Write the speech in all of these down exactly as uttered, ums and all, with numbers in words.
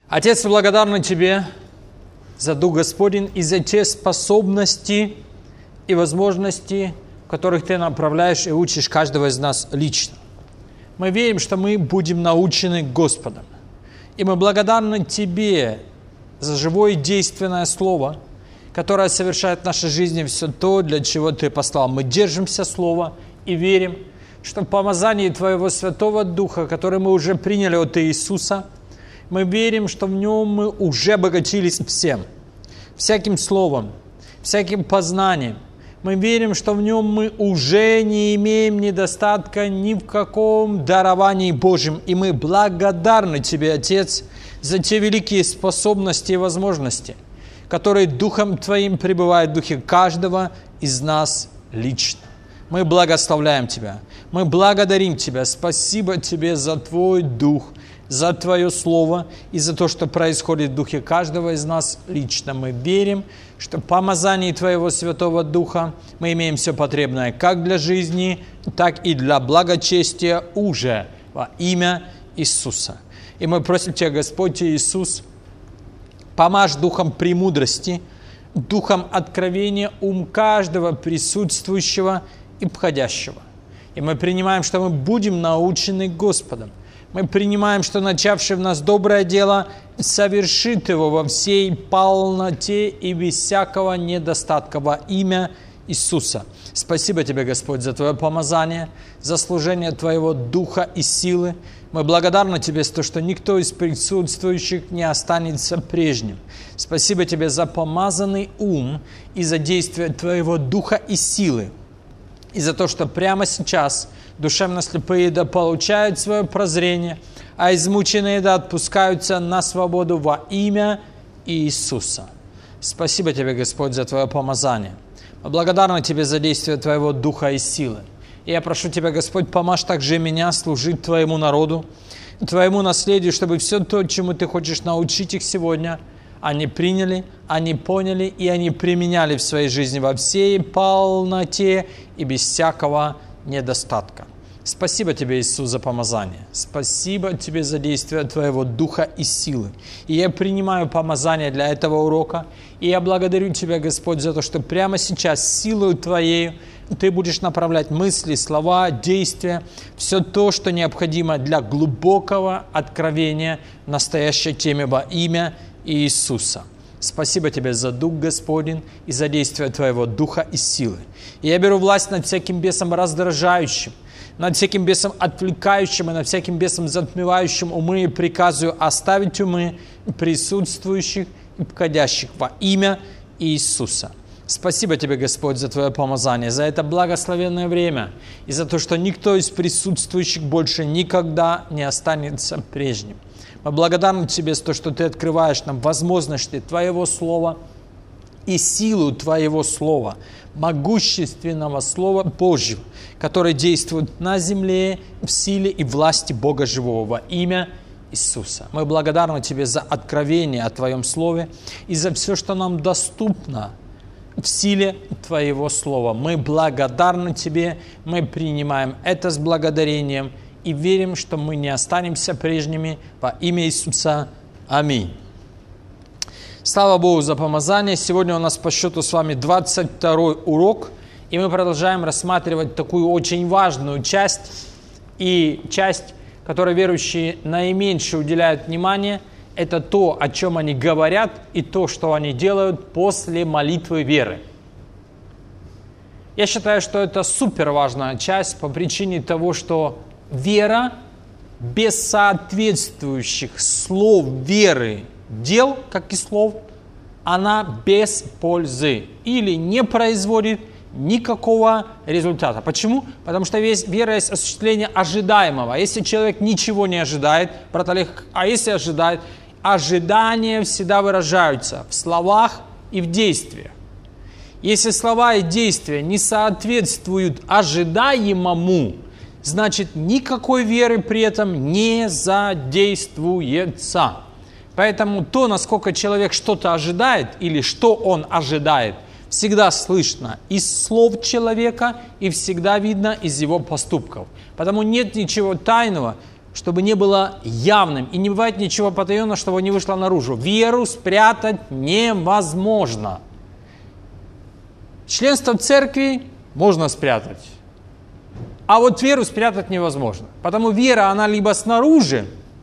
Отец, благодарны Тебе за Дух Господень и за те способности и возможности, в которых Ты направляешь и учишь каждого из нас лично. Мы верим, что мы будем научены Господом. И мы благодарны Тебе за живое и действенное Слово, которое совершает в нашей жизни все то, для чего Ты послал. Мы держимся Слова и верим, что в помазании Твоего Святого Духа, который мы уже приняли от Иисуса, мы верим, что в Нем мы уже обогатились всем, всяким словом, всяким познанием. Мы верим, что в Нем мы уже не имеем недостатка ни в каком даровании Божьем. И мы благодарны Тебе, Отец, за те великие способности и возможности, которые Духом Твоим пребывают в духе каждого из нас лично. Мы благословляем Тебя, мы благодарим Тебя. Спасибо Тебе за Твой Дух, за Твое Слово и за то, что происходит в духе каждого из нас лично. Мы верим, что в помазании Твоего Святого Духа мы имеем все потребное как для жизни, так и для благочестия уже во имя Иисуса. И мы просим Тебя, Господь Иисус, помажь духом премудрости, духом откровения ум каждого присутствующего и входящего. И мы принимаем, что мы будем научены Господом. Мы принимаем, что начавший в нас доброе дело совершит его во всей полноте и без всякого недостатка во имя Иисуса. Спасибо Тебе, Господь, за Твое помазание, за служение Твоего Духа и силы. Мы благодарны Тебе за то, что никто из присутствующих не останется прежним. Спасибо Тебе за помазанный ум и за действие Твоего Духа и силы. И за то, что прямо сейчас душевно слепые да получают свое прозрение, а измученные да отпускаются на свободу во имя Иисуса. Спасибо Тебе, Господь, за Твое помазание. Мы благодарны Тебе за действие Твоего Духа и силы. И я прошу Тебя, Господь, помажь также меня служить Твоему народу, Твоему наследию, чтобы все то, чему Ты хочешь научить их сегодня, они приняли, они поняли и они применяли в своей жизни во всей полноте и без всякого недостатка. Спасибо Тебе, Иисус, за помазание. Спасибо Тебе за действие Твоего Духа и силы. И я принимаю помазание для этого урока. И я благодарю Тебя, Господь, за то, что прямо сейчас силой Твоей Ты будешь направлять мысли, слова, действия, все то, что необходимо для глубокого откровения в настоящей теме во имя Иисуса. Спасибо Тебе за Дух Господень и за действие Твоего Духа и силы. И я беру власть над всяким бесом раздражающим, над всяким бесом отвлекающим и над всяким бесом затмевающим умы и приказываю оставить умы присутствующих и входящих во имя Иисуса. Спасибо Тебе, Господь, за Твое помазание, за это благословенное время и за то, что никто из присутствующих больше никогда не останется прежним. Мы благодарны Тебе за то, что Ты открываешь нам возможности Твоего Слова и силу Твоего Слова, могущественного Слова Божьего, которое действует на земле в силе и власти Бога Живого во имя Иисуса. Мы благодарны Тебе за откровение о Твоем Слове и за все, что нам доступно в силе Твоего Слова. Мы благодарны Тебе, мы принимаем это с благодарением и верим, что мы не останемся прежними во имя Иисуса. Аминь. Слава Богу за помазание. Сегодня у нас по счету с вами двадцать второй урок, и мы продолжаем рассматривать такую очень важную часть, и часть, которой верующие наименьше уделяют внимание, это то, о чем они говорят, и то, что они делают после молитвы веры. Я считаю, что это супер важная часть по причине того, что вера без соответствующих слов веры, дел, как и слов, она без пользы или не производит никакого результата. Почему? Потому что весь вера есть осуществление ожидаемого. Если человек ничего не ожидает, брат Олег, а если ожидает, ожидания всегда выражаются в словах и в действиях. Если слова и действия не соответствуют ожидаемому, значит, никакой веры при этом не задействуется. Поэтому то, насколько человек что-то ожидает или что он ожидает, всегда слышно из слов человека и всегда видно из его поступков. Потому нет ничего тайного, чтобы не было явным. И не бывает ничего потаенного, чтобы не вышло наружу. Веру спрятать невозможно. Членство в церкви можно спрятать. А вот веру спрятать невозможно. Потому вера, она либо снаружи,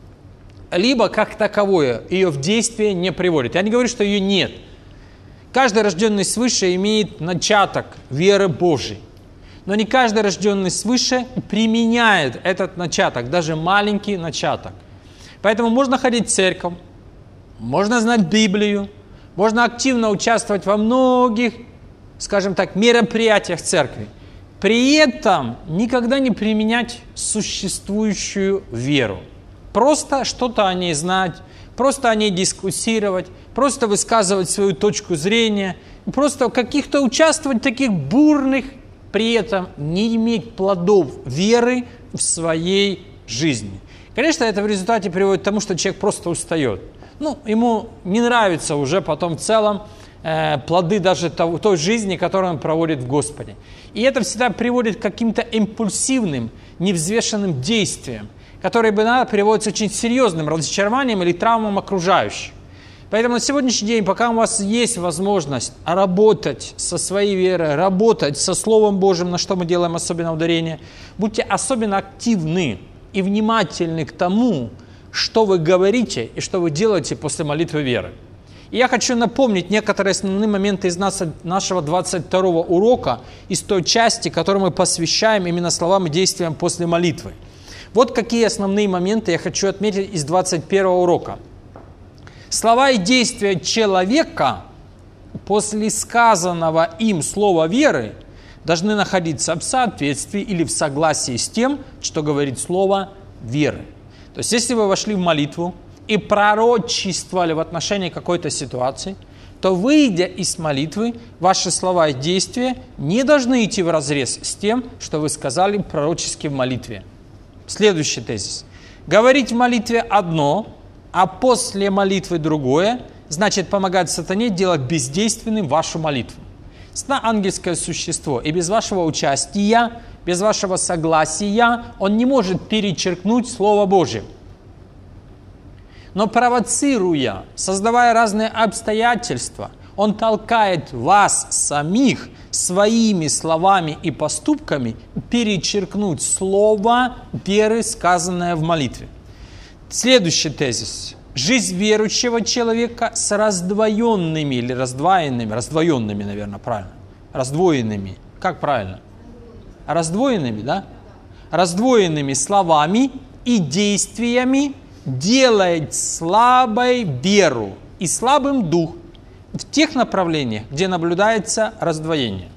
либо как таковое ее в действие не приводит. Я не говорю, что ее нет. Каждый рожденный свыше имеет начаток веры Божией. Но не каждый рожденный свыше применяет этот начаток, даже маленький начаток. Поэтому можно ходить в церковь, можно знать Библию, можно активно участвовать во многих, скажем так, мероприятиях церкви. При этом никогда не применять существующую веру. Просто что-то о ней знать, просто о ней дискуссировать, просто высказывать свою точку зрения, просто каких-то участвовать в таких бурных, при этом не иметь плодов веры в своей жизни. Конечно, это в результате приводит к тому, что человек просто устает. Ну, ему не нравятся уже потом в целом э, плоды даже того, той жизни, которую он проводит в Господе. И это всегда приводит к каким-то импульсивным, невзвешенным действиям, которые бы иногда приводят к очень серьезным разочарованиям или травмам окружающих. Поэтому на сегодняшний день, пока у вас есть возможность работать со своей верой, работать со Словом Божьим, на что мы делаем особенно ударение, будьте особенно активны и внимательны к тому, что вы говорите и что вы делаете после молитвы веры. И я хочу напомнить некоторые основные моменты из нас, нашего двадцать второго урока, из той части, которую мы посвящаем именно словам и действиям после молитвы. Вот какие основные моменты я хочу отметить из двадцать первого урока. Слова и действия человека после сказанного им слова веры должны находиться в соответствии или в согласии с тем, что говорит слово веры. То есть, если вы вошли в молитву и пророчествовали в отношении какой-то ситуации, то, выйдя из молитвы, ваши слова и действия не должны идти вразрез с тем, что вы сказали пророчески в молитве. Следующий тезис. Говорить в молитве одно, а после молитвы другое, значит помогать сатане делать бездейственным вашу молитву. Сатана ангельское существо, и без вашего участия, без вашего согласия он не может перечеркнуть Слово Божие. Но провоцируя, создавая разные обстоятельства, он толкает вас самих своими словами и поступками перечеркнуть слово веры, сказанное в молитве. Следующий тезис. Жизнь верующего человека с раздвоенными или раздвоенными, раздвоенными, наверное, правильно, раздвоенными, как правильно? Раздвоенными, да? Раздвоенными словами и действиями делает слабой веру и слабым дух в тех направлениях, где наблюдается раздвоение.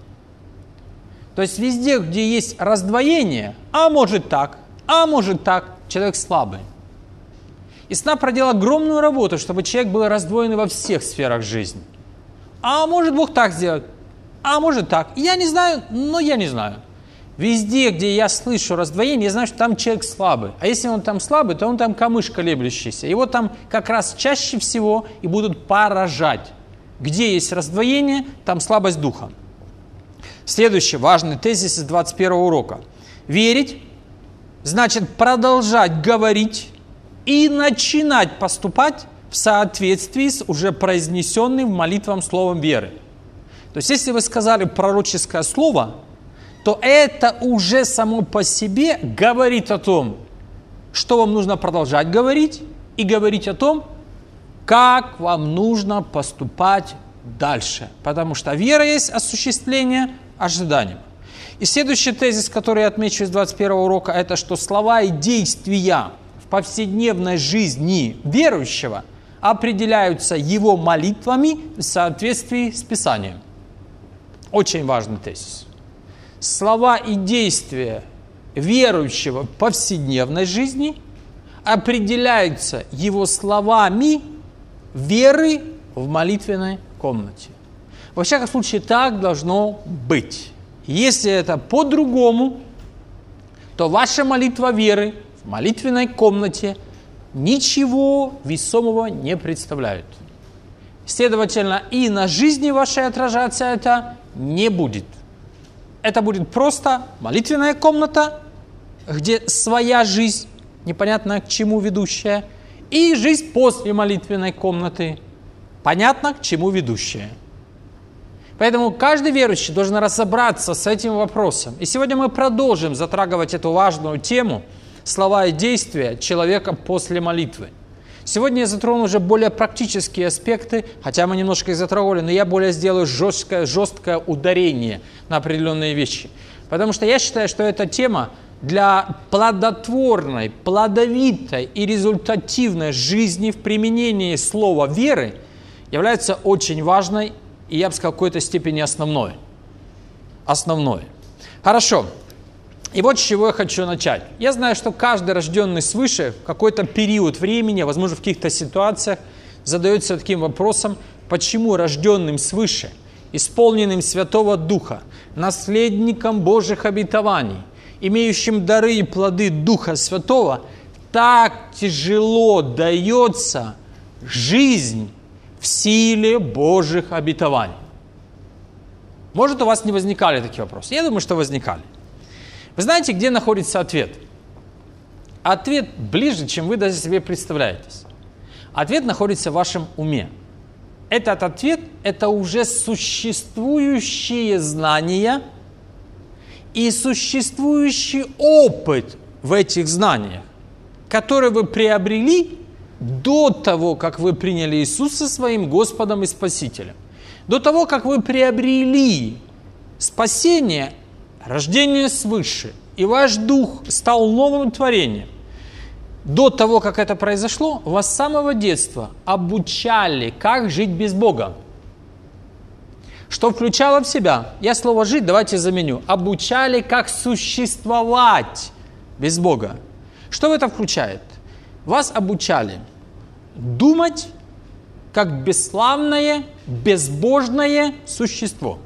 То есть везде, где есть раздвоение, а может так, а может так, человек слабый. И сатана проделал огромную работу, чтобы человек был раздвоен во всех сферах жизни. А может Бог так сделать, а может так. Я не знаю, но я не знаю. Везде, где я слышу раздвоение, я знаю, что там человек слабый. А если он там слабый, то он там камыш колеблющийся. Его там как раз чаще всего и будут поражать. Где есть раздвоение, там слабость духа. Следующий важный тезис из двадцать первого урока. Верить значит продолжать говорить и начинать поступать в соответствии с уже произнесенным в молитвам словом веры. То есть, если вы сказали пророческое слово, то это уже само по себе говорит о том, что вам нужно продолжать говорить, и говорить о том, как вам нужно поступать дальше. Потому что вера есть осуществление ожиданием. И следующий тезис, который я отмечу из двадцать первого урока, это что слова и действия в повседневной жизни верующего определяются его молитвами в соответствии с Писанием. Очень важный тезис. Слова и действия верующего в повседневной жизни определяются его словами веры в молитвенной комнате. Во всяком случае, так должно быть. Если это по-другому, то ваша молитва веры в молитвенной комнате ничего весомого не представляет. Следовательно, и на жизни вашей отражаться это не будет. Это будет просто молитвенная комната, где своя жизнь, непонятно к чему ведущая, и жизнь после молитвенной комнаты, понятно к чему ведущая. Поэтому каждый верующий должен разобраться с этим вопросом. И сегодня мы продолжим затрагивать эту важную тему слова и действия человека после молитвы. Сегодня я затрону уже более практические аспекты, хотя мы немножко их затрагивали, но я более сделаю жесткое, жесткое ударение на определенные вещи. Потому что я считаю, что эта тема для плодотворной, плодовитой и результативной жизни в применении слова веры является очень важной и, я бы сказал, в какой-то степени основной. Основной. Хорошо. И вот с чего я хочу начать. Я знаю, что каждый рожденный свыше в какой-то период времени, возможно, в каких-то ситуациях, задается таким вопросом, почему рожденным свыше, исполненным Святого Духа, наследником Божьих обетований, имеющим дары и плоды Духа Святого, так тяжело дается жизнь в силе Божьих обетований. Может, у вас не возникали такие вопросы? Я думаю, что возникали. Вы знаете, где находится ответ? Ответ ближе, чем вы даже себе представляете. Ответ находится в вашем уме. Этот ответ – это уже существующие знания и существующий опыт в этих знаниях, которые вы приобрели до того, как вы приняли Иисуса своим Господом и Спасителем. До того, как вы приобрели спасение, рождение свыше, и ваш дух стал новым творением. До того, как это произошло, вас с самого детства обучали, как жить без Бога. Что включало в себя, я слово «жить» давайте заменю, обучали, как существовать без Бога. Что это включает? Вас обучали думать, как бесславное, безбожное существо.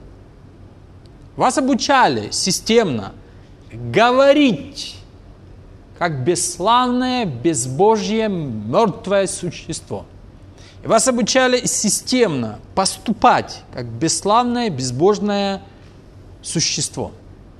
Вас обучали системно говорить, как бесславное, безбожье, мертвое существо. И вас обучали системно поступать, как бесславное, безбожное существо.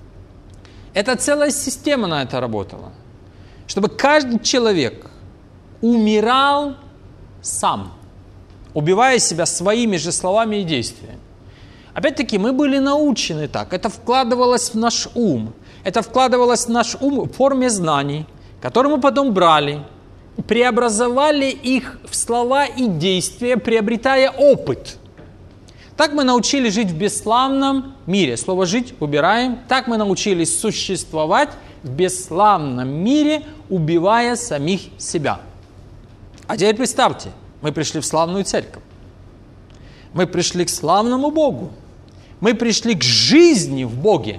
Это целая система на это работала. Чтобы каждый человек умирал сам, убивая себя своими же словами и действиями. Опять-таки, мы были научены так. Это вкладывалось в наш ум. Это вкладывалось в наш ум в форме знаний, которые мы потом брали, преобразовали их в слова и действия, приобретая опыт. Так мы научились жить в бесславном мире. Слово «жить» убираем. Так мы научились существовать в бесславном мире, убивая самих себя. А теперь представьте, мы пришли в славную церковь. Мы пришли к славному Богу. Мы пришли к жизни в Боге.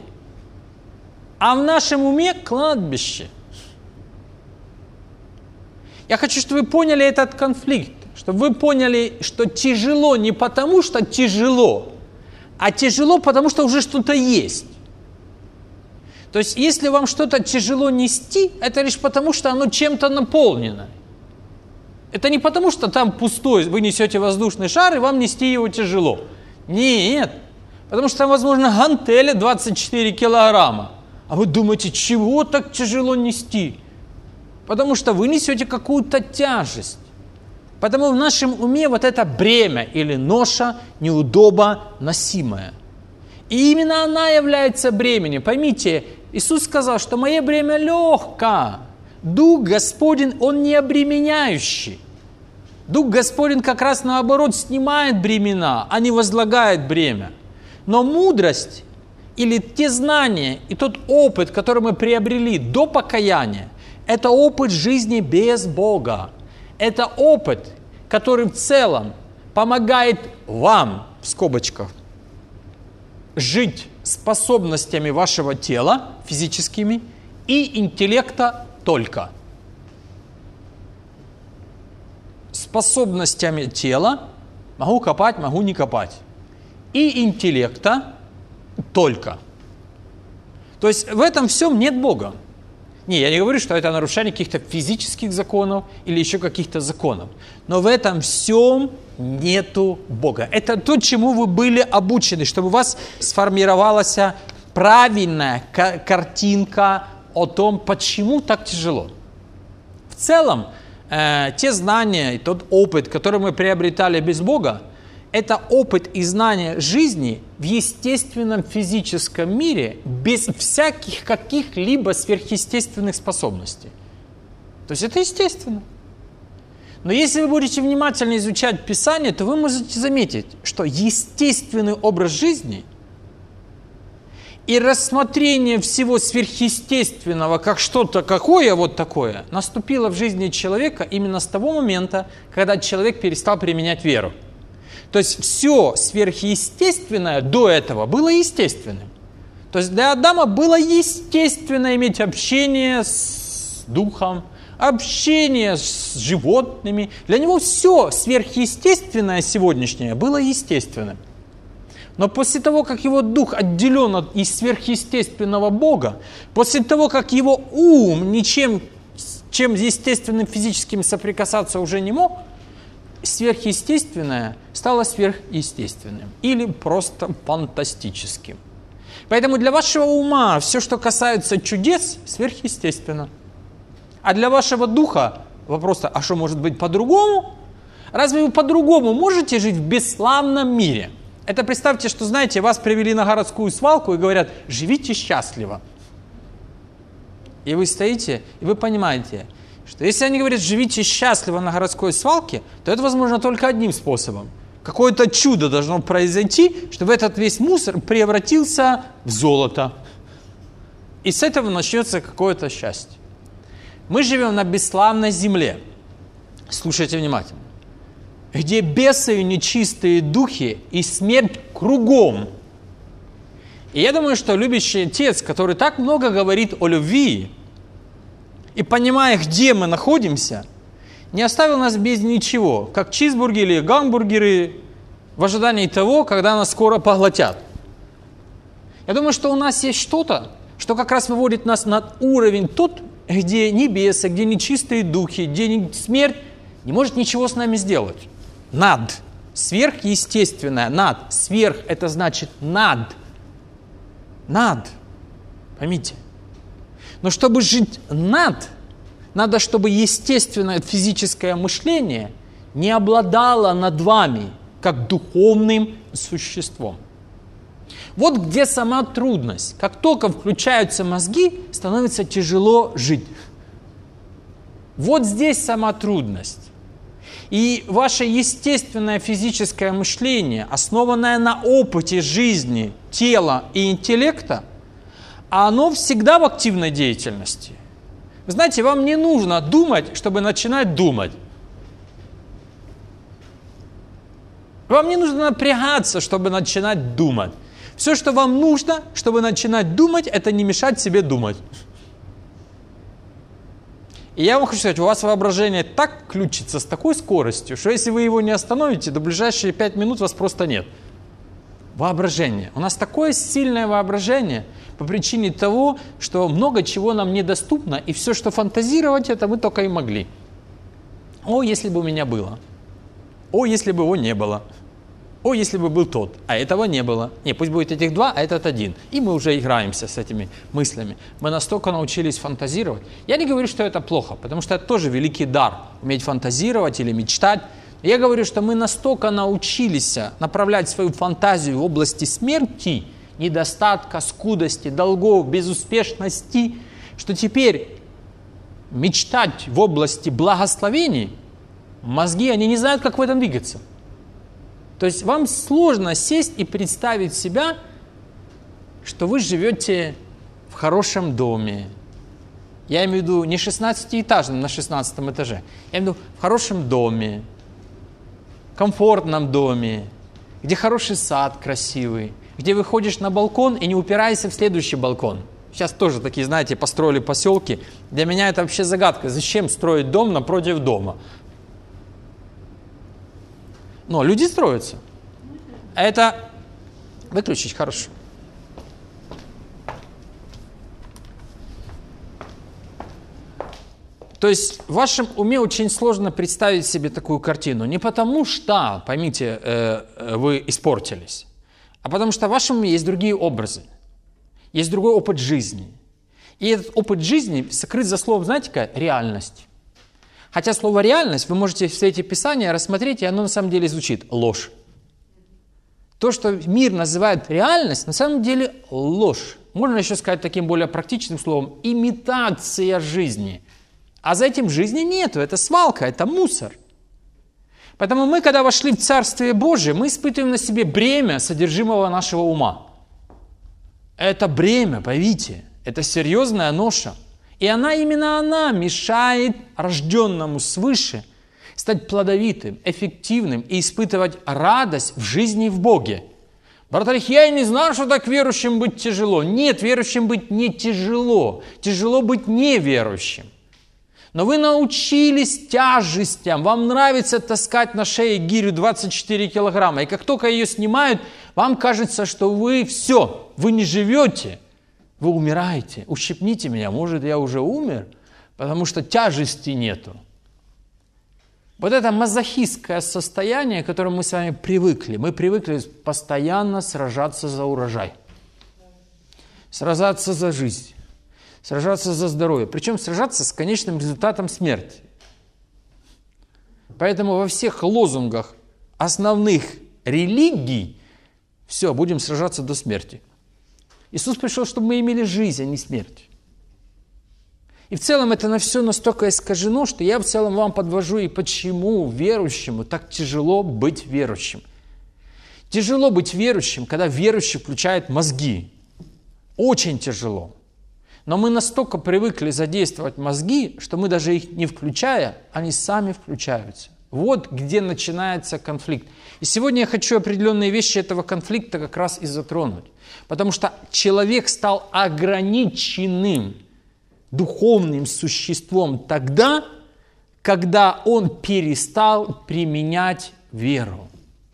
А в нашем уме кладбище. Я хочу, чтобы вы поняли этот конфликт. Чтобы вы поняли, что тяжело не потому, что тяжело, а тяжело, потому что уже что-то есть. То есть, если вам что-то тяжело нести, это лишь потому, что оно чем-то наполнено. Это не потому, что там пустой, вы несете воздушный шар, и вам нести его тяжело. Нет. Потому что там, возможно, гантели двадцать четыре килограмма. А вы думаете, чего так тяжело нести? Потому что вы несете какую-то тяжесть. Потому в нашем уме вот это бремя или ноша неудобно носимая. И именно она является бременем. Поймите, Иисус сказал, что мое бремя легко. Дух Господень, Он не обременяющий. Дух Господень как раз наоборот снимает бремена, а не возлагает бремя. Но мудрость или те знания и тот опыт, который мы приобрели до покаяния, это опыт жизни без Бога. Это опыт, который в целом помогает вам, в скобочках, жить способностями вашего тела, физическими, и интеллекта только. Способностями тела могу копать, могу не копать. И интеллекта только. То есть в этом всем нет Бога. Не, я не говорю, что это нарушение каких-то физических законов или еще каких-то законов. Но в этом всем нету Бога. Это то, чему вы были обучены, чтобы у вас сформировалась правильная картинка о том, почему так тяжело. целом, э, те знания и тот опыт, который мы приобретали без Бога, это опыт и знание жизни в естественном физическом мире без всяких каких-либо сверхъестественных способностей. То есть это естественно. Но если вы будете внимательно изучать Писание, то вы можете заметить, что естественный образ жизни и рассмотрение всего сверхъестественного как что-то какое вот такое наступило в жизни человека именно с того момента, когда человек перестал применять веру. То есть все сверхъестественное до этого было естественным. То есть для Адама было естественно иметь общение с Духом, общение с животными. Для него все сверхъестественное сегодняшнее было естественным. Но после того, как его дух отделен от из сверхъестественного Бога, после того, как его ум ничем, чем естественным физическим соприкасаться уже не мог, сверхъестественное стало сверхъестественным или просто фантастическим. Поэтому для вашего ума все, что касается чудес, сверхъестественно. А для вашего духа вопрос, а что может быть по-другому? Разве вы по-другому можете жить в бесславном мире? Это представьте, что, знаете, вас привели на городскую свалку и говорят, живите счастливо. И вы стоите, и вы понимаете, что если они говорят, живите счастливо на городской свалке, то это возможно только одним способом. Какое-то чудо должно произойти, чтобы этот весь мусор превратился в золото. И с этого начнется какое-то счастье. Мы живем на бесславной земле. Слушайте внимательно. Где бесы и нечистые духи и смерть кругом. И я думаю, что любящий Отец, который так много говорит о любви, и понимая, где мы находимся, не оставил нас без ничего, как чизбургеры или гамбургеры в ожидании того, когда нас скоро поглотят. Я думаю, что у нас есть что-то, что как раз выводит нас на уровень тот, где небеса, где нечистые духи, где смерть не может ничего с нами сделать. Над. Сверхъестественное. Над. Сверх – это значит над. Над. Поймите. Но чтобы жить над, надо, чтобы естественное физическое мышление не обладало над вами, как духовным существом. Вот где сама трудность. Как только включаются мозги, становится тяжело жить. Вот здесь сама трудность. И ваше естественное физическое мышление, основанное на опыте жизни, тела и интеллекта, оно всегда в активной деятельности. Вы знаете, вам не нужно думать, чтобы начинать думать. Вам не нужно напрягаться, чтобы начинать думать. Все, что вам нужно, чтобы начинать думать, это не мешать себе думать. И я вам хочу сказать, у вас воображение так включится с такой скоростью, что если вы его не остановите, до ближайшие пять минут вас просто нет. Воображение. У нас такое сильное воображение по причине того, что много чего нам недоступно, и все, что фантазировать, это мы только и могли. О, если бы у меня было. О, если бы его не было. О, если бы был тот, а этого не было. Не, пусть будет этих два, а этот один. И мы уже играемся с этими мыслями. Мы настолько научились фантазировать. Я не говорю, что это плохо, потому что это тоже великий дар. Уметь фантазировать или мечтать. Я говорю, что мы настолько научились направлять свою фантазию в области смерти, недостатка, скудости, долгов, безуспешности, что теперь мечтать в области благословений, мозги, они не знают, как в этом двигаться. То есть вам сложно сесть и представить себя, что вы живете в хорошем доме. Я имею в виду не шестнадцатиэтажном на шестнадцатом этаже. Я имею в виду в хорошем доме, комфортном доме, где хороший сад красивый, где выходишь на балкон и не упираешься в следующий балкон. Сейчас тоже такие, знаете, построили поселки. Для меня это вообще загадка. Зачем строить дом напротив дома? Но люди строятся. А это выключить хорошо. То есть в вашем уме очень сложно представить себе такую картину. Не потому что, поймите, вы испортились, а потому что в вашем уме есть другие образы. Есть другой опыт жизни. И этот опыт жизни сокрыт за словом, знаете, какая? Реальность. Хотя слово «реальность» вы можете в свете Писания рассмотреть, и оно на самом деле звучит ложь. То, что мир называет реальность, на самом деле ложь. Можно еще сказать таким более практичным словом – имитация жизни. А за этим жизни нету, это свалка, это мусор. Поэтому мы, когда вошли в Царствие Божие, мы испытываем на себе бремя содержимого нашего ума. Это бремя, поймите, это серьезная ноша. И она, именно она мешает рожденному свыше стать плодовитым, эффективным и испытывать радость в жизни и в Боге. Брат Олег, я и не знал, что так верующим быть тяжело. Нет, верующим быть не тяжело. Тяжело быть неверующим. Но вы научились тяжестям. Вам нравится таскать на шее гирю двадцать четыре килограмма. И как только ее снимают, вам кажется, что вы все, вы не живете. Вы умираете. Ущипните меня, может, я уже умер, потому что тяжести нету. Вот это мазохистское состояние, к которому мы с вами привыкли. Мы привыкли постоянно сражаться за урожай. Сражаться за жизнь. Сражаться за здоровье. Причем сражаться с конечным результатом смерти. Поэтому во всех лозунгах основных религий все, будем сражаться до смерти. Иисус пришел, чтобы мы имели жизнь, а не смерть. И в целом это на все настолько искажено, что я в целом вам подвожу, и почему верующему так тяжело быть верующим. Тяжело быть верующим, когда верующий включает мозги. Очень тяжело. Но мы настолько привыкли задействовать мозги, что мы даже их не включая, они сами включаются. Вот где начинается конфликт. И сегодня я хочу определенные вещи этого конфликта как раз и затронуть. Потому что человек стал ограниченным духовным существом тогда, когда он перестал применять веру.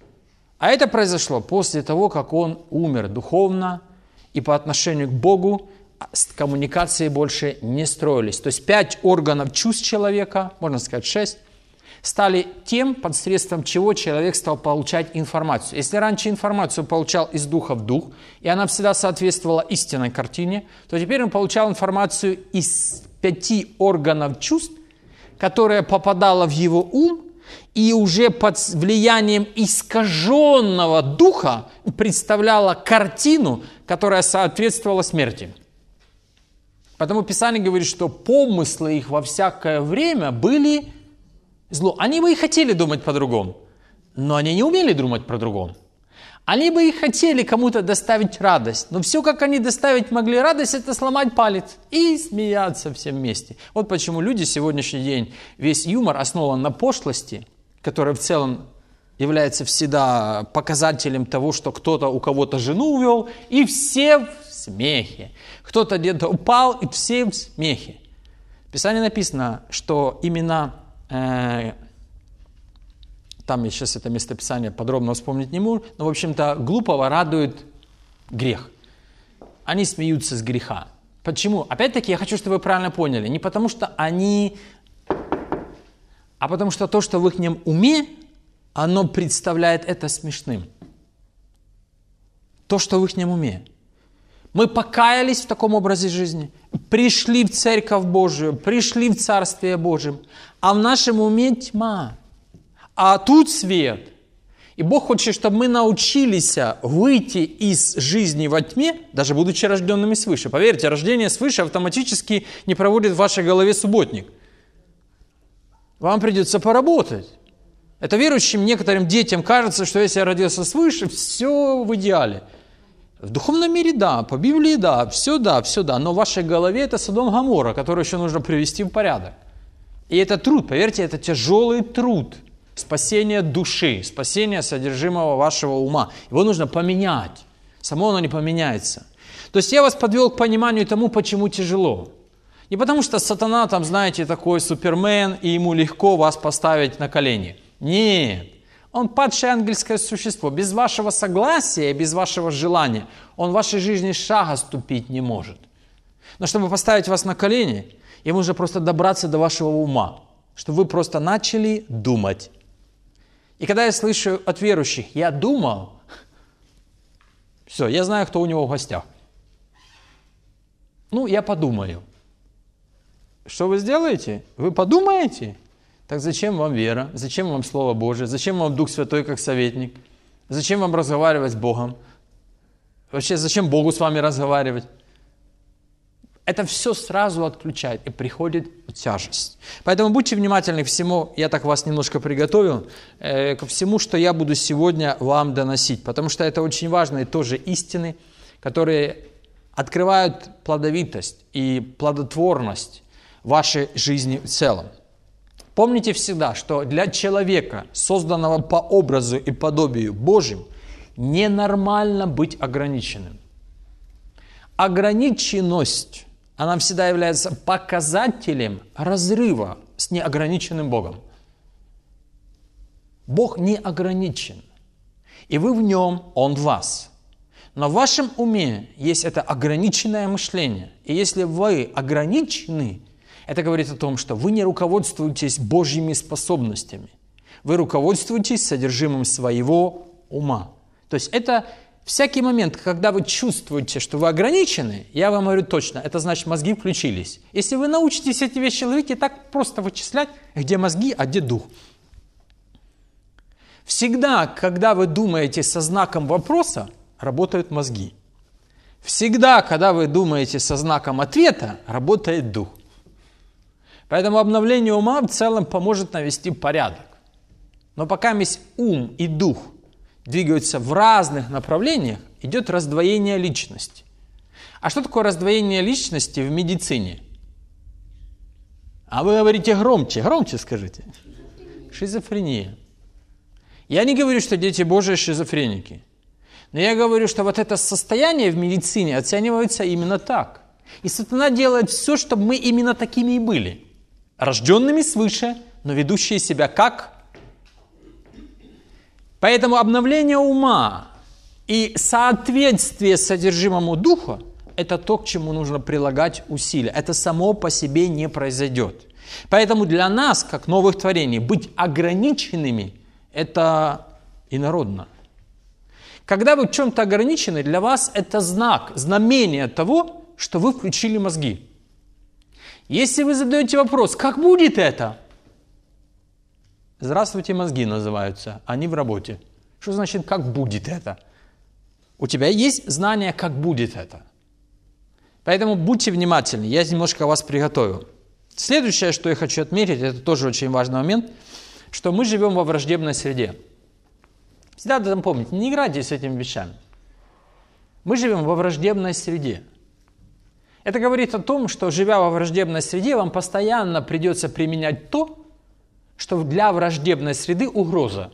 А это произошло после того, как он умер духовно, и по отношению к Богу коммуникации больше не строились. То есть пять органов чувств человека, можно сказать шесть, стали тем, посредством чего человек стал получать информацию. Если раньше информацию получал из духа в дух, и она всегда соответствовала истинной картине, то теперь он получал информацию из пяти органов чувств, которая попадала в его ум, и уже под влиянием искаженного духа представляла картину, которая соответствовала смерти. Потому Писание говорит, что помыслы их во всякое время были зло. Они бы и хотели думать по-другому, но они не умели думать по-другому. Они бы и хотели кому-то доставить радость, но все, как они доставить могли радость, это сломать палец и смеяться всем вместе. Вот почему люди сегодняшний день, весь юмор основан на пошлости, которая в целом является всегда показателем того, что кто-то у кого-то жену увел, и все в смехе. Кто-то где-то упал, и все в смехе. В Писании написано, что именно... Там я сейчас это местописание подробно вспомнить не могу, но, в общем-то, глупого радует грех. Они смеются с греха. Почему? Опять-таки, я хочу, чтобы вы правильно поняли. Не потому, что они... А потому, что то, что в их уме, оно представляет это смешным. То, что в их уме. Мы покаялись в таком образе жизни, пришли в Церковь Божию, пришли в Царствие Божие, а в нашем уме тьма, а тут свет. И Бог хочет, чтобы мы научились выйти из жизни во тьме, даже будучи рожденными свыше. Поверьте, рождение свыше автоматически не проводит в вашей голове субботник. Вам придется поработать. Это верующим некоторым детям кажется, что если я родился свыше, все в идеале. В духовном мире да, по Библии да, все да, все да, но в вашей голове это Содом Гоморра, который еще нужно привести в порядок. И это труд, поверьте, это тяжелый труд. Спасение души, спасение содержимого вашего ума. Его нужно поменять. Само оно не поменяется. То есть я вас подвел к пониманию тому, почему тяжело. Не потому что сатана там, знаете, такой супермен, и ему легко вас поставить на колени. Нет. Он падшее ангельское существо. Без вашего согласия, без вашего желания он в вашей жизни шага ступить не может. Но чтобы поставить вас на колени, ему нужно просто добраться до вашего ума, чтобы вы просто начали думать. И когда я слышу от верующих, я думал, все, я знаю, кто у него в гостях. Ну, я подумаю. Что вы сделаете? Вы подумаете? Так зачем вам вера? Зачем вам Слово Божие? Зачем вам Дух Святой как советник? Зачем вам разговаривать с Богом? Вообще, зачем Богу с вами разговаривать? Это все сразу отключает, и приходит тяжесть. Поэтому будьте внимательны к всему, я так вас немножко приготовил, э, ко всему, что я буду сегодня вам доносить. Потому что это очень важные тоже истины, которые открывают плодовитость и плодотворность вашей жизни в целом. Помните всегда, что для человека, созданного по образу и подобию Божьим, ненормально быть ограниченным. Ограниченность, она всегда является показателем разрыва с неограниченным Богом. Бог не ограничен, и вы в Нем, Он в вас. Но в вашем уме есть это ограниченное мышление, и если вы ограничены, это говорит о том, что вы не руководствуетесь Божьими способностями. Вы руководствуетесь содержимым своего ума. То есть это всякий момент, когда вы чувствуете, что вы ограничены, я вам говорю точно, это значит, мозги включились. Если вы научитесь эти вещи ловить и так просто вычислять, где мозги, а где дух. Всегда, когда вы думаете со знаком вопроса, работают мозги. Всегда, когда вы думаете со знаком ответа, работает дух. Поэтому обновление ума в целом поможет навести порядок. Но пока есть ум и дух двигаются в разных направлениях, идет раздвоение личности. А что такое раздвоение личности в медицине? А вы говорите громче, громче скажите. Шизофрения. Я не говорю, что дети Божии шизофреники. Но я говорю, что вот это состояние в медицине оценивается именно так. И сатана делает все, чтобы мы именно такими и были. Рожденными свыше, но ведущие себя как? Поэтому обновление ума и соответствие содержимому духа – это то, к чему нужно прилагать усилия. Это само по себе не произойдет. Поэтому для нас, как новых творений, быть ограниченными – это инородно. Когда вы в чем-то ограничены, для вас это знак, знамение того, что вы включили мозги. Если вы задаете вопрос, как будет это? Здравствуйте, мозги называются, они в работе. Что значит, как будет это? У тебя есть знание, как будет это. Поэтому будьте внимательны, я немножко вас приготовил. Следующее, что я хочу отметить, это тоже очень важный момент, что мы живем во враждебной среде. Всегда должны помнить, не играйте с этими вещами. Мы живем во враждебной среде. Это говорит о том, что, живя во враждебной среде, вам постоянно придется применять то, что для враждебной среды угроза.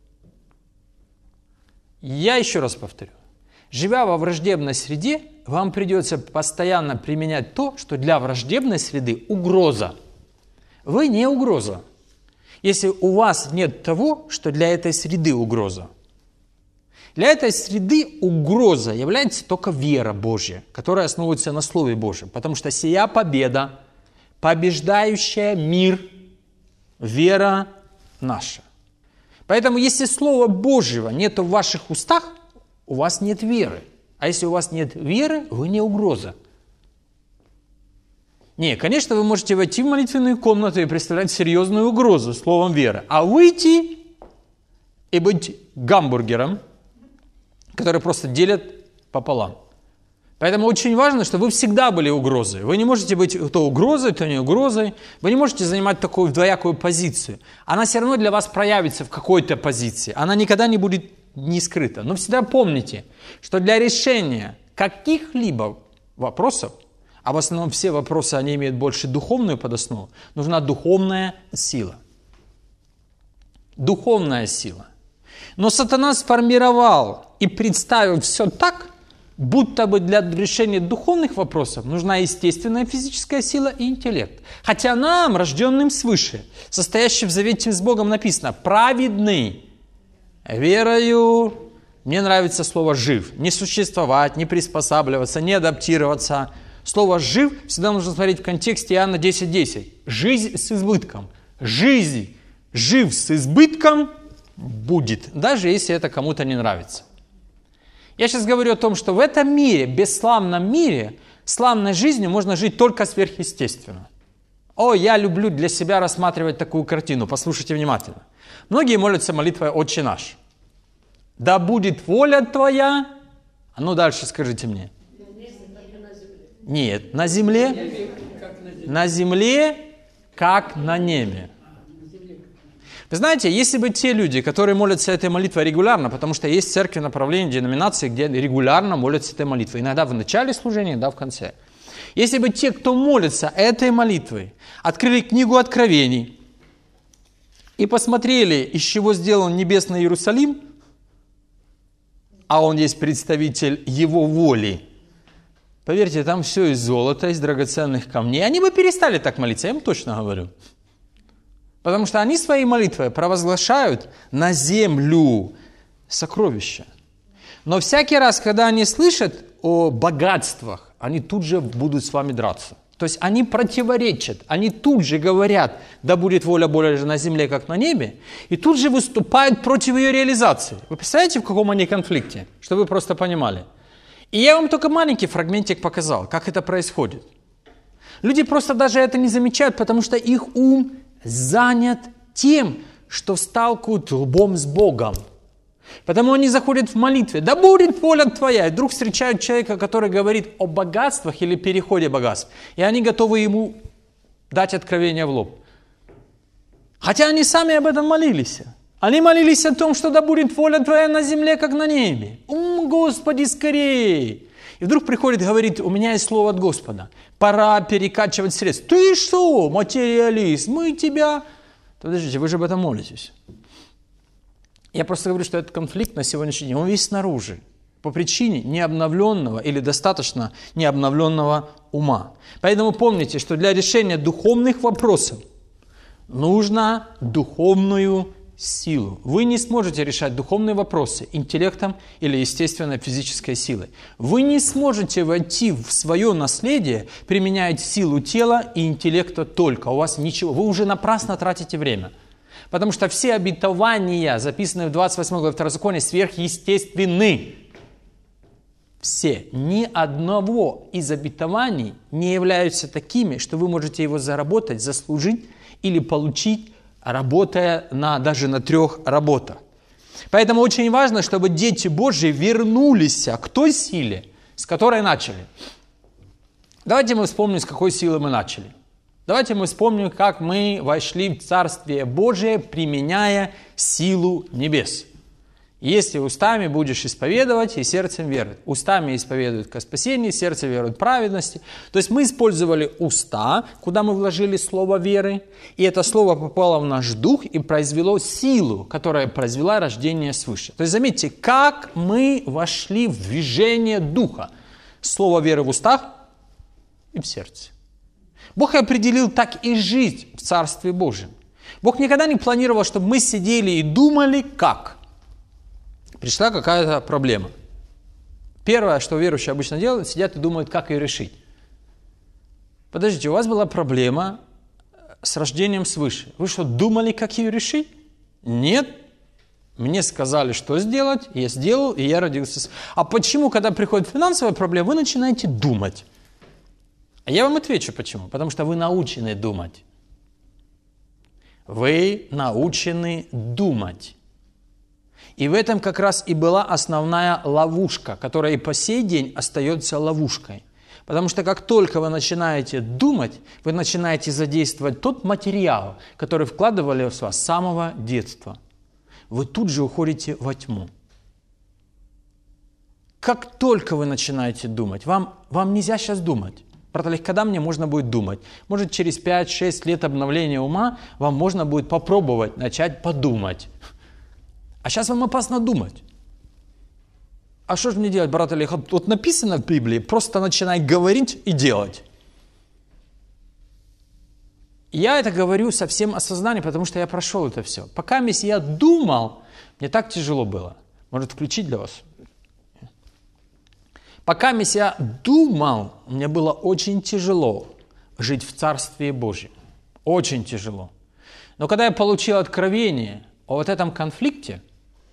Я еще раз повторю. Живя во враждебной среде, вам придется постоянно применять то, что для враждебной среды угроза. Вы не угроза, если у вас нет того, что для этой среды угроза. Для этой среды угроза является только вера Божья, которая основывается на Слове Божьем. Потому что сия победа, побеждающая мир, вера наша. Поэтому, если Слова Божьего нет в ваших устах, у вас нет веры. А если у вас нет веры, вы не угроза. Не, конечно, вы можете войти в молитвенную комнату и представлять серьезную угрозу словом веры. А выйти и быть гамбургером, который просто делят пополам. Поэтому очень важно, чтобы вы всегда были угрозой. Вы не можете быть то угрозой, то не угрозой. Вы не можете занимать такую двоякую позицию. Она все равно для вас проявится в какой-то позиции. Она никогда не будет не скрыта. Но всегда помните, что для решения каких-либо вопросов, а в основном все вопросы, они имеют больше духовную подоснову, нужна духовная сила. Духовная сила. Но сатана сформировал и представил все так, будто бы для решения духовных вопросов нужна естественная физическая сила и интеллект. Хотя нам, рожденным свыше, состоящим в завете с Богом, написано «праведный верою». Мне нравится слово «жив». Не существовать, не приспосабливаться, не адаптироваться. Слово «жив» всегда нужно смотреть в контексте Иоанна десять десять. Жизнь с избытком. Жизнь, жив с избытком будет, даже если это кому-то не нравится. Я сейчас говорю о том, что в этом мире, бесславном мире, славной жизнью можно жить только сверхъестественно. О, я люблю для себя рассматривать такую картину. Послушайте внимательно. Многие молятся молитвой «Отче наш». Да будет воля Твоя. А ну дальше скажите мне. Нет, на земле, на земле, как на небе. Вы знаете, если бы те люди, которые молятся этой молитвой регулярно, потому что есть церкви, направления, деноминации, где регулярно молятся этой молитвой, иногда в начале служения, иногда в конце. Если бы те, кто молится этой молитвой, открыли книгу Откровений и посмотрели, из чего сделан небесный Иерусалим, а он есть представитель его воли, поверьте, там все из золота, из драгоценных камней, они бы перестали так молиться, я им точно говорю. Потому что они своей молитвой провозглашают на землю сокровища. Но всякий раз, когда они слышат о богатствах, они тут же будут с вами драться. То есть они противоречат, они тут же говорят, да будет воля Божия на земле, как на небе, и тут же выступают против ее реализации. Вы представляете, в каком они конфликте? Чтобы вы просто понимали. И я вам только маленький фрагментик показал, как это происходит. Люди просто даже это не замечают, потому что их ум занят тем, что сталкивают лбом с Богом. Потому они заходят в молитве. Да будет воля Твоя. И вдруг встречают человека, который говорит о богатствах или переходе богатств. И они готовы ему дать откровение в лоб. Хотя они сами об этом молились. Они молились о том, что да будет воля Твоя на земле, как на небе. Ум, Господи, скорее! И вдруг приходит и говорит, у меня есть слово от Господа. Пора перекачивать средства. Ты что, материалист, мы тебя... Подождите, вы же об этом молитесь. Я просто говорю, что этот конфликт на сегодняшний день, он весь снаружи. По причине необновленного или достаточно необновленного ума. Поэтому помните, что для решения духовных вопросов нужно духовную силу. Вы не сможете решать духовные вопросы интеллектом или естественной физической силой. Вы не сможете войти в свое наследие, применяя силу тела и интеллекта только. У вас ничего. Вы уже напрасно тратите время. Потому что все обетования, записанные в двадцать восьмой главе Второзакония, сверхъестественны. Все. Ни одного из обетований не являются такими, что вы можете его заработать, заслужить или получить, работая на, даже на трех работах. Поэтому очень важно, чтобы дети Божьи вернулись к той силе, с которой начали. Давайте мы вспомним, с какой силы мы начали. Давайте мы вспомним, как мы вошли в Царствие Божие, применяя силу небес. Если устами будешь исповедовать и сердцем веровать. Устами исповедуют ко спасению, сердцем веруют к праведности. То есть мы использовали уста, куда мы вложили слово веры, и это слово попало в наш дух и произвело силу, которая произвела рождение свыше. То есть заметьте, как мы вошли в движение духа. Слово веры в устах и в сердце. Бог определил так и жить в Царстве Божьем. Бог никогда не планировал, чтобы мы сидели и думали, как. Пришла какая-то проблема. Первое, что верующие обычно делают, сидят и думают, как ее решить. Подождите, у вас была проблема с рождением свыше. Вы что, думали, как ее решить? Нет. Мне сказали, что сделать, я сделал, и я родился. А почему, когда приходит финансовая проблема, вы начинаете думать? А я вам отвечу, почему. Потому что вы научены думать. Вы научены думать. И в этом как раз и была основная ловушка, которая и по сей день остается ловушкой. Потому что как только вы начинаете думать, вы начинаете задействовать тот материал, который вкладывали в вас с самого детства. Вы тут же уходите во тьму. Как только вы начинаете думать, вам, вам нельзя сейчас думать. Брат Олег, когда мне можно будет думать? Может, через пять-шесть лет обновления ума вам можно будет попробовать начать подумать. А сейчас вам опасно думать. А что же мне делать, брат Олег? Вот написано в Библии, просто начинай говорить и делать. Я это говорю со всем осознанием, потому что я прошел это все. Пока я думал, мне так тяжело было. Может, включить для вас? Пока я думал, мне было очень тяжело жить в Царстве Божьем. Очень тяжело. Но когда я получил откровение о вот этом конфликте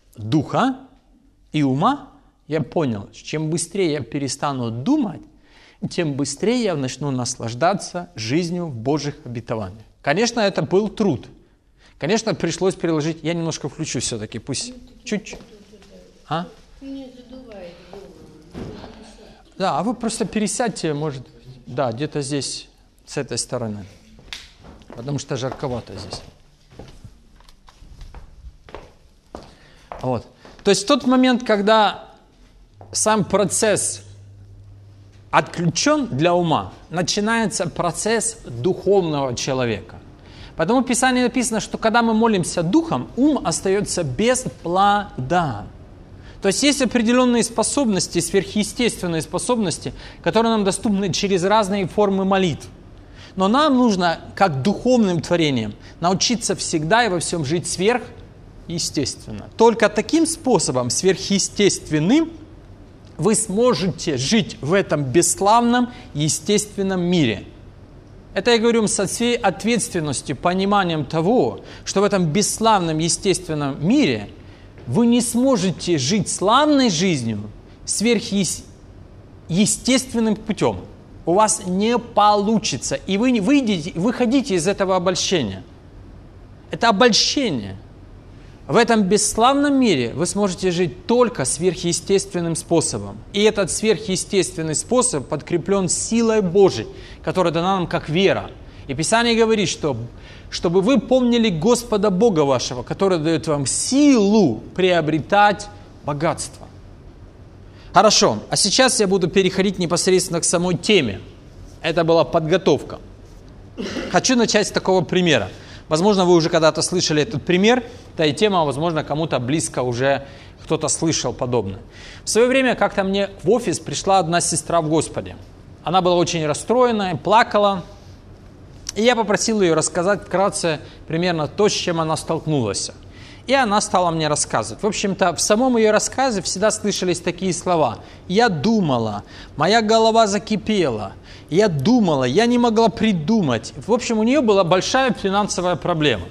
духа и ума, я понял, чем быстрее я перестану думать, тем быстрее я начну наслаждаться жизнью в Божьих обетованиях. Конечно, это был труд. Конечно, пришлось приложить. Я немножко включу все-таки, пусть чуть-чуть. А? Да, а вы просто пересядьте, может, да, где-то здесь, с этой стороны. Потому что жарковато здесь. Вот. То есть в тот момент, когда сам процесс отключен для ума, начинается процесс духовного человека. Потому в Писании написано, что когда мы молимся духом, ум остается без плода. То есть есть определенные способности, сверхъестественные способности, которые нам доступны через разные формы молитв. Но нам нужно, как духовным творением, научиться всегда и во всем жить сверхъестественно. Только таким способом, сверхъестественным, вы сможете жить в этом бесславном, естественном мире. Это я говорю со всей ответственностью, пониманием того, что в этом бесславном, естественном мире вы не сможете жить славной жизнью сверхъестественным путем. У вас не получится, и вы выйдете, выходите из этого обольщения. Это обольщение. В этом бесславном мире вы сможете жить только сверхъестественным способом. И этот сверхъестественный способ подкреплен силой Божией, которая дана нам как вера. И Писание говорит, что чтобы вы помнили Господа Бога вашего, который дает вам силу приобретать богатство. Хорошо, а сейчас я буду переходить непосредственно к самой теме. Это была подготовка. Хочу начать с такого примера. Возможно, вы уже когда-то слышали этот пример, да и тема, возможно, кому-то близко уже кто-то слышал подобное. В свое время как-то мне в офис пришла одна сестра в Господе. Она была очень расстроена, плакала, и я попросил ее рассказать вкратце примерно то, с чем она столкнулась. И она стала мне рассказывать. В общем-то, в самом ее рассказе всегда слышались такие слова. «Я думала, моя голова закипела, я думала, я не могла придумать». В общем, у нее была большая финансовая проблема.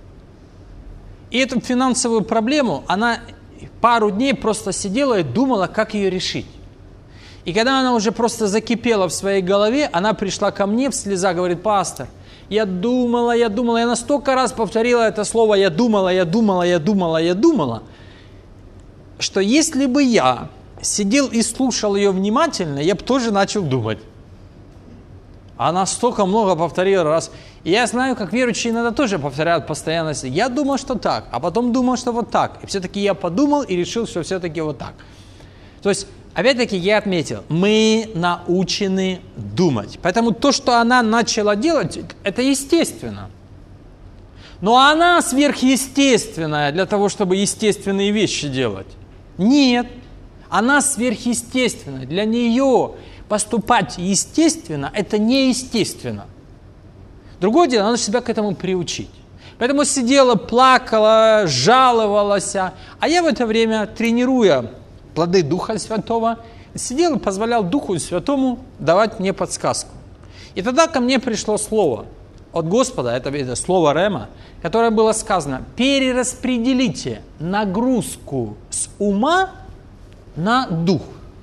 И эту финансовую проблему она пару дней просто сидела и думала, как ее решить. И когда она уже просто закипела в своей голове, она пришла ко мне в слезах, говорит: «Пастор, я думала, я думала, я настолько раз повторила это слово, я думала, я думала, я думала, я думала, что если бы я сидел и слушал ее внимательно, я бы тоже начал думать». Она столько много повторила раз. И я знаю, как верующие иногда тоже повторяют постоянно: «Я думал, что так, а потом думал, что вот так». И все-таки я подумал и решил, что все-таки вот так. То есть, опять-таки, я отметил, мы научены думать. Поэтому то, что она начала делать, это естественно. Но она сверхъестественная для того, чтобы естественные вещи делать. Нет, она сверхъестественная. Для нее поступать естественно – это неестественно. Другое дело, надо себя к этому приучить. Поэтому сидела, плакала, жаловалась. А я в это время, тренируя плоды Духа Святого, сидел и позволял Духу Святому давать мне подсказку. И тогда ко мне пришло слово от Господа, это, это слово Рема, которое было сказано: перераспределите нагрузку с ума на дух.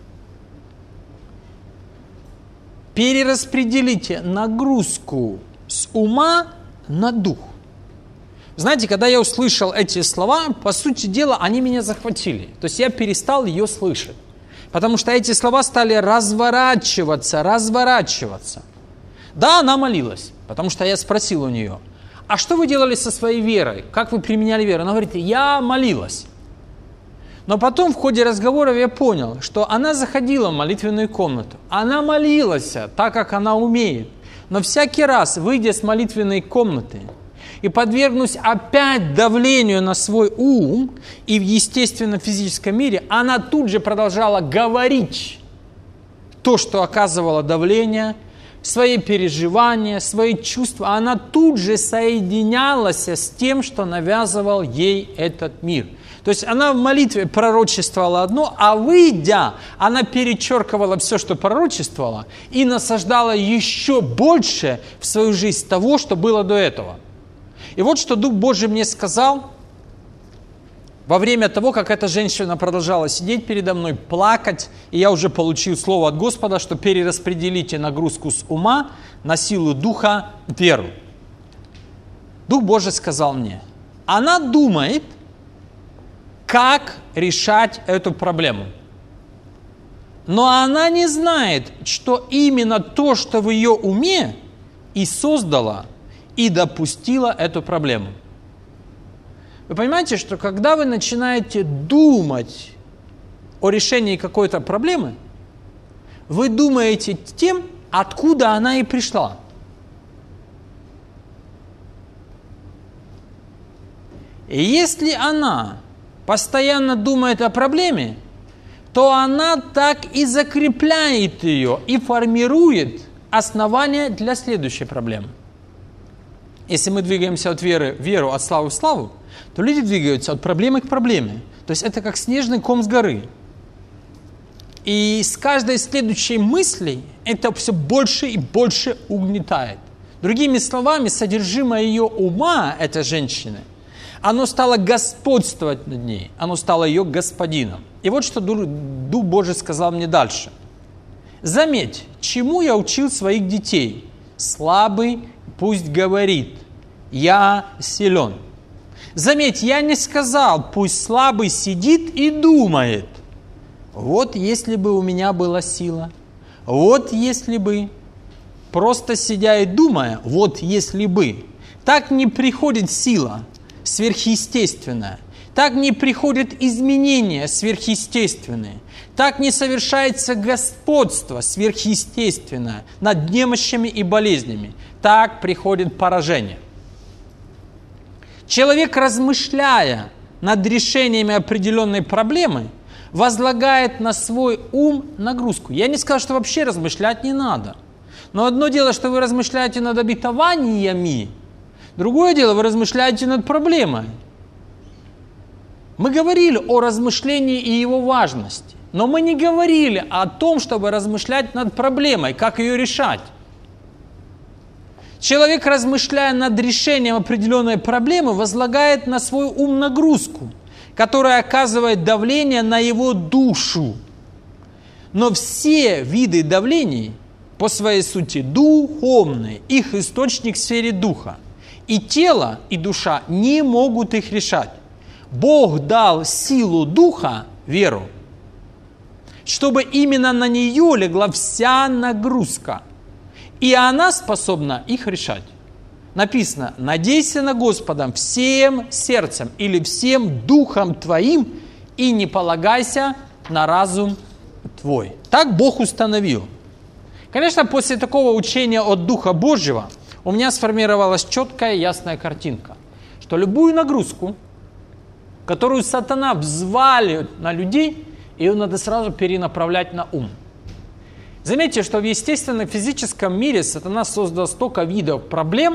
Перераспределите нагрузку с ума на дух. Знаете, когда я услышал эти слова, по сути дела, они меня захватили. То есть я перестал ее слышать. Потому что эти слова стали разворачиваться, разворачиваться. Да, она молилась, потому что я спросил у нее: а что вы делали со своей верой? Как вы применяли веру? Она говорит: я молилась. Но потом в ходе разговора я понял, что она заходила в молитвенную комнату. Она молилась так, как она умеет. Но всякий раз, выйдя с молитвенной комнаты и подвергнусь опять давлению на свой ум и в естественном физическом мире, она тут же продолжала говорить то, что оказывало давление, свои переживания, свои чувства. Она тут же соединялась с тем, что навязывал ей этот мир. То есть она в молитве пророчествовала одно, а выйдя, она перечеркивала все, что пророчествовала, и насаждала еще больше в свою жизнь того, что было до этого. И вот что Дух Божий мне сказал Во время того, как эта женщина продолжала сидеть передо мной, плакать, и я уже получил слово от Господа, что перераспределите нагрузку с ума на силу духа, веру. Дух Божий сказал мне, она думает, как решать эту проблему. Но она не знает, что именно то, что в ее уме, и создало, и допустило эту проблему. Вы понимаете, что когда вы начинаете думать о решении какой-то проблемы, вы думаете тем, откуда она и пришла. И если она постоянно думает о проблеме, то она так и закрепляет ее и формирует основания для следующей проблемы. Если мы двигаемся от веры в веру, от славы в славу, то люди двигаются от проблемы к проблеме. То есть это как снежный ком с горы. И с каждой следующей мыслью это все больше и больше угнетает. Другими словами, содержимое ее ума, этой женщины, оно стало господствовать над ней, оно стало ее господином. И вот что Дух Божий сказал мне дальше. Заметь, чему я учил своих детей. Слабый пусть говорит, я силен. Заметь, я не сказал, пусть слабый сидит и думает. Вот если бы у меня была сила, вот если бы, просто сидя и думая, вот если бы. Так не приходит сила сверхъестественная, так не приходят изменения сверхъестественные, так не совершается господство сверхъестественное над немощами и болезнями, так приходит поражение. Человек, размышляя над решениями определенной проблемы, возлагает на свой ум нагрузку. Я не скажу, что вообще размышлять не надо. Но одно дело, что вы размышляете над обетованиями, другое дело, вы размышляете над проблемой. Мы говорили о размышлении и его важности, но мы не говорили о том, чтобы размышлять над проблемой, как ее решать. Человек, размышляя над решением определенной проблемы, возлагает на свой ум нагрузку, которая оказывает давление на его душу. Но все виды давлений по своей сути духовные, их источник в сфере духа. И тело, и душа не могут их решать. Бог дал силу духа, веру, чтобы именно на нее легла вся нагрузка. И она способна их решать. Написано, надейся на Господа всем сердцем или всем духом твоим и не полагайся на разум твой. Так Бог установил. Конечно, после такого учения от Духа Божьего у меня сформировалась четкая ясная картинка, что любую нагрузку, которую сатана взваливает на людей, ее надо сразу перенаправлять на ум. Заметьте, что в естественном физическом мире сатана создал столько видов проблем,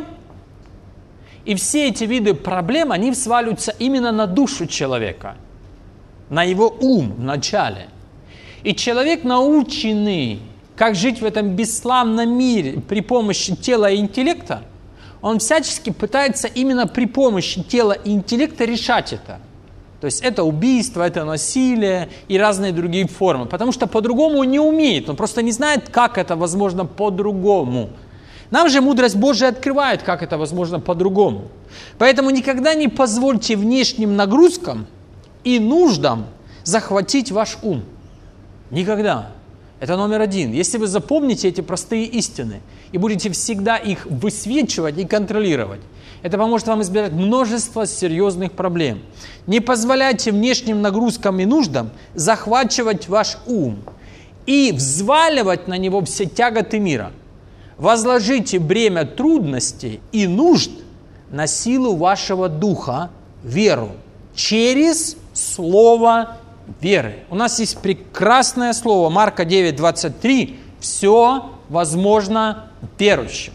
и все эти виды проблем, они сваливаются именно на душу человека, на его ум вначале. И человек, наученный, как жить в этом бесславном мире при помощи тела и интеллекта, он всячески пытается именно при помощи тела и интеллекта решать это. То есть это убийство, это насилие и разные другие формы. Потому что по-другому он не умеет, он просто не знает, как это возможно по-другому. Нам же мудрость Божия открывает, как это возможно по-другому. Поэтому никогда не позвольте внешним нагрузкам и нуждам захватить ваш ум. Никогда. Это номер один. Если вы запомните эти простые истины и будете всегда их высвечивать и контролировать, это поможет вам избежать множества серьезных проблем. Не позволяйте внешним нагрузкам и нуждам захватывать ваш ум и взваливать на него все тяготы мира. Возложите бремя трудностей и нужд на силу вашего духа, веру, через слово веры. У нас есть прекрасное слово, Марка девять двадцать три, «Все возможно верующим».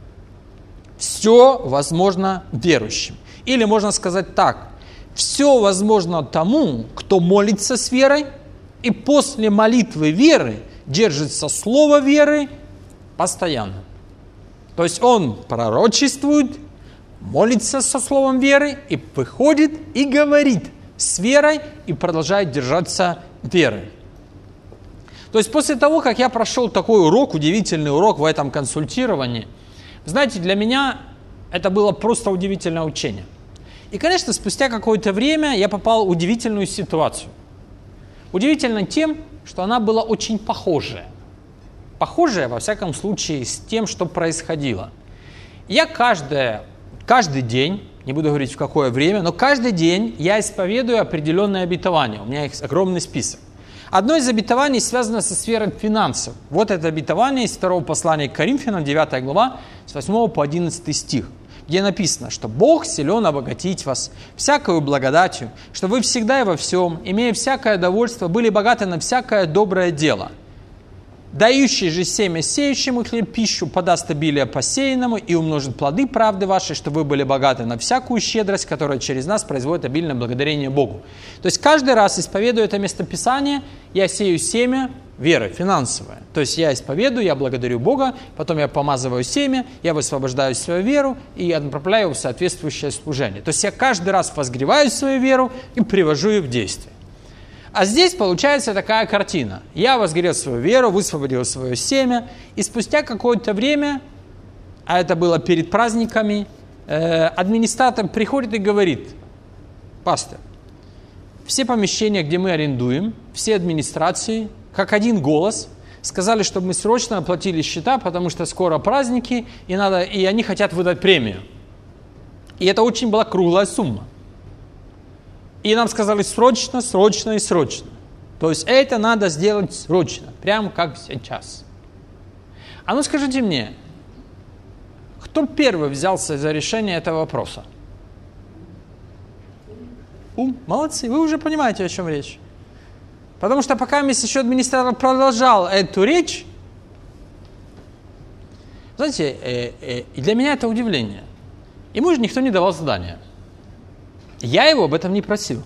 Все возможно верующим. Или можно сказать так, все возможно тому, кто молится с верой, и после молитвы веры держится слово веры постоянно. То есть он пророчествует, молится со словом веры и выходит и говорит с верой и продолжают держаться веры. То есть после того, как я прошел такой урок, удивительный урок в этом консультировании, знаете, для меня это было просто удивительное учение. И, конечно, спустя какое-то время я попал в удивительную ситуацию. Удивительно тем, что она была очень похожая. Похожая, во всяком случае, с тем, что происходило. Я каждое, каждый день, не буду говорить в какое время, но каждый день я исповедую определенные обетования. У меня их огромный список. Одно из обетований связано со сферой финансов. Вот это обетование из второго послания к Коринфянам, девятая глава, с восьмого по одиннадцатый стих, где написано, что Бог силен обогатить вас всякою благодатью, что вы всегда и во всем, имея всякое довольство, были богаты на всякое доброе дело. Дающий же семя сеющему хлеб пищу подаст обилие посеянному и умножит плоды правды вашей, чтобы вы были богаты на всякую щедрость, которая через нас производит обильное благодарение Богу. То есть каждый раз, исповедуя это местописание, я сею семя веры, финансовое. То есть я исповедую, я благодарю Бога, потом я помазываю семя, я высвобождаю свою веру и отправляю его в соответствующее служение. То есть я каждый раз возгреваю свою веру и привожу ее в действие. А здесь получается такая картина. Я возгорел свою веру, высвободил свое семя, и спустя какое-то время, а это было перед праздниками, э, администратор приходит и говорит: пастор, все помещения, где мы арендуем, все администрации, как один голос, сказали, чтобы мы срочно оплатили счета, потому что скоро праздники, и, надо, и они хотят выдать премию. И это очень была круглая сумма. И нам сказали срочно, срочно и срочно. То есть это надо сделать срочно, прямо как сейчас. А ну скажите мне, кто первый взялся за решение этого вопроса? Ум, молодцы, вы уже понимаете, о чем речь. Потому что пока еще администратор продолжал эту речь, знаете, э, э, для меня это удивление. Ему же никто не давал задания. Я его об этом не просил.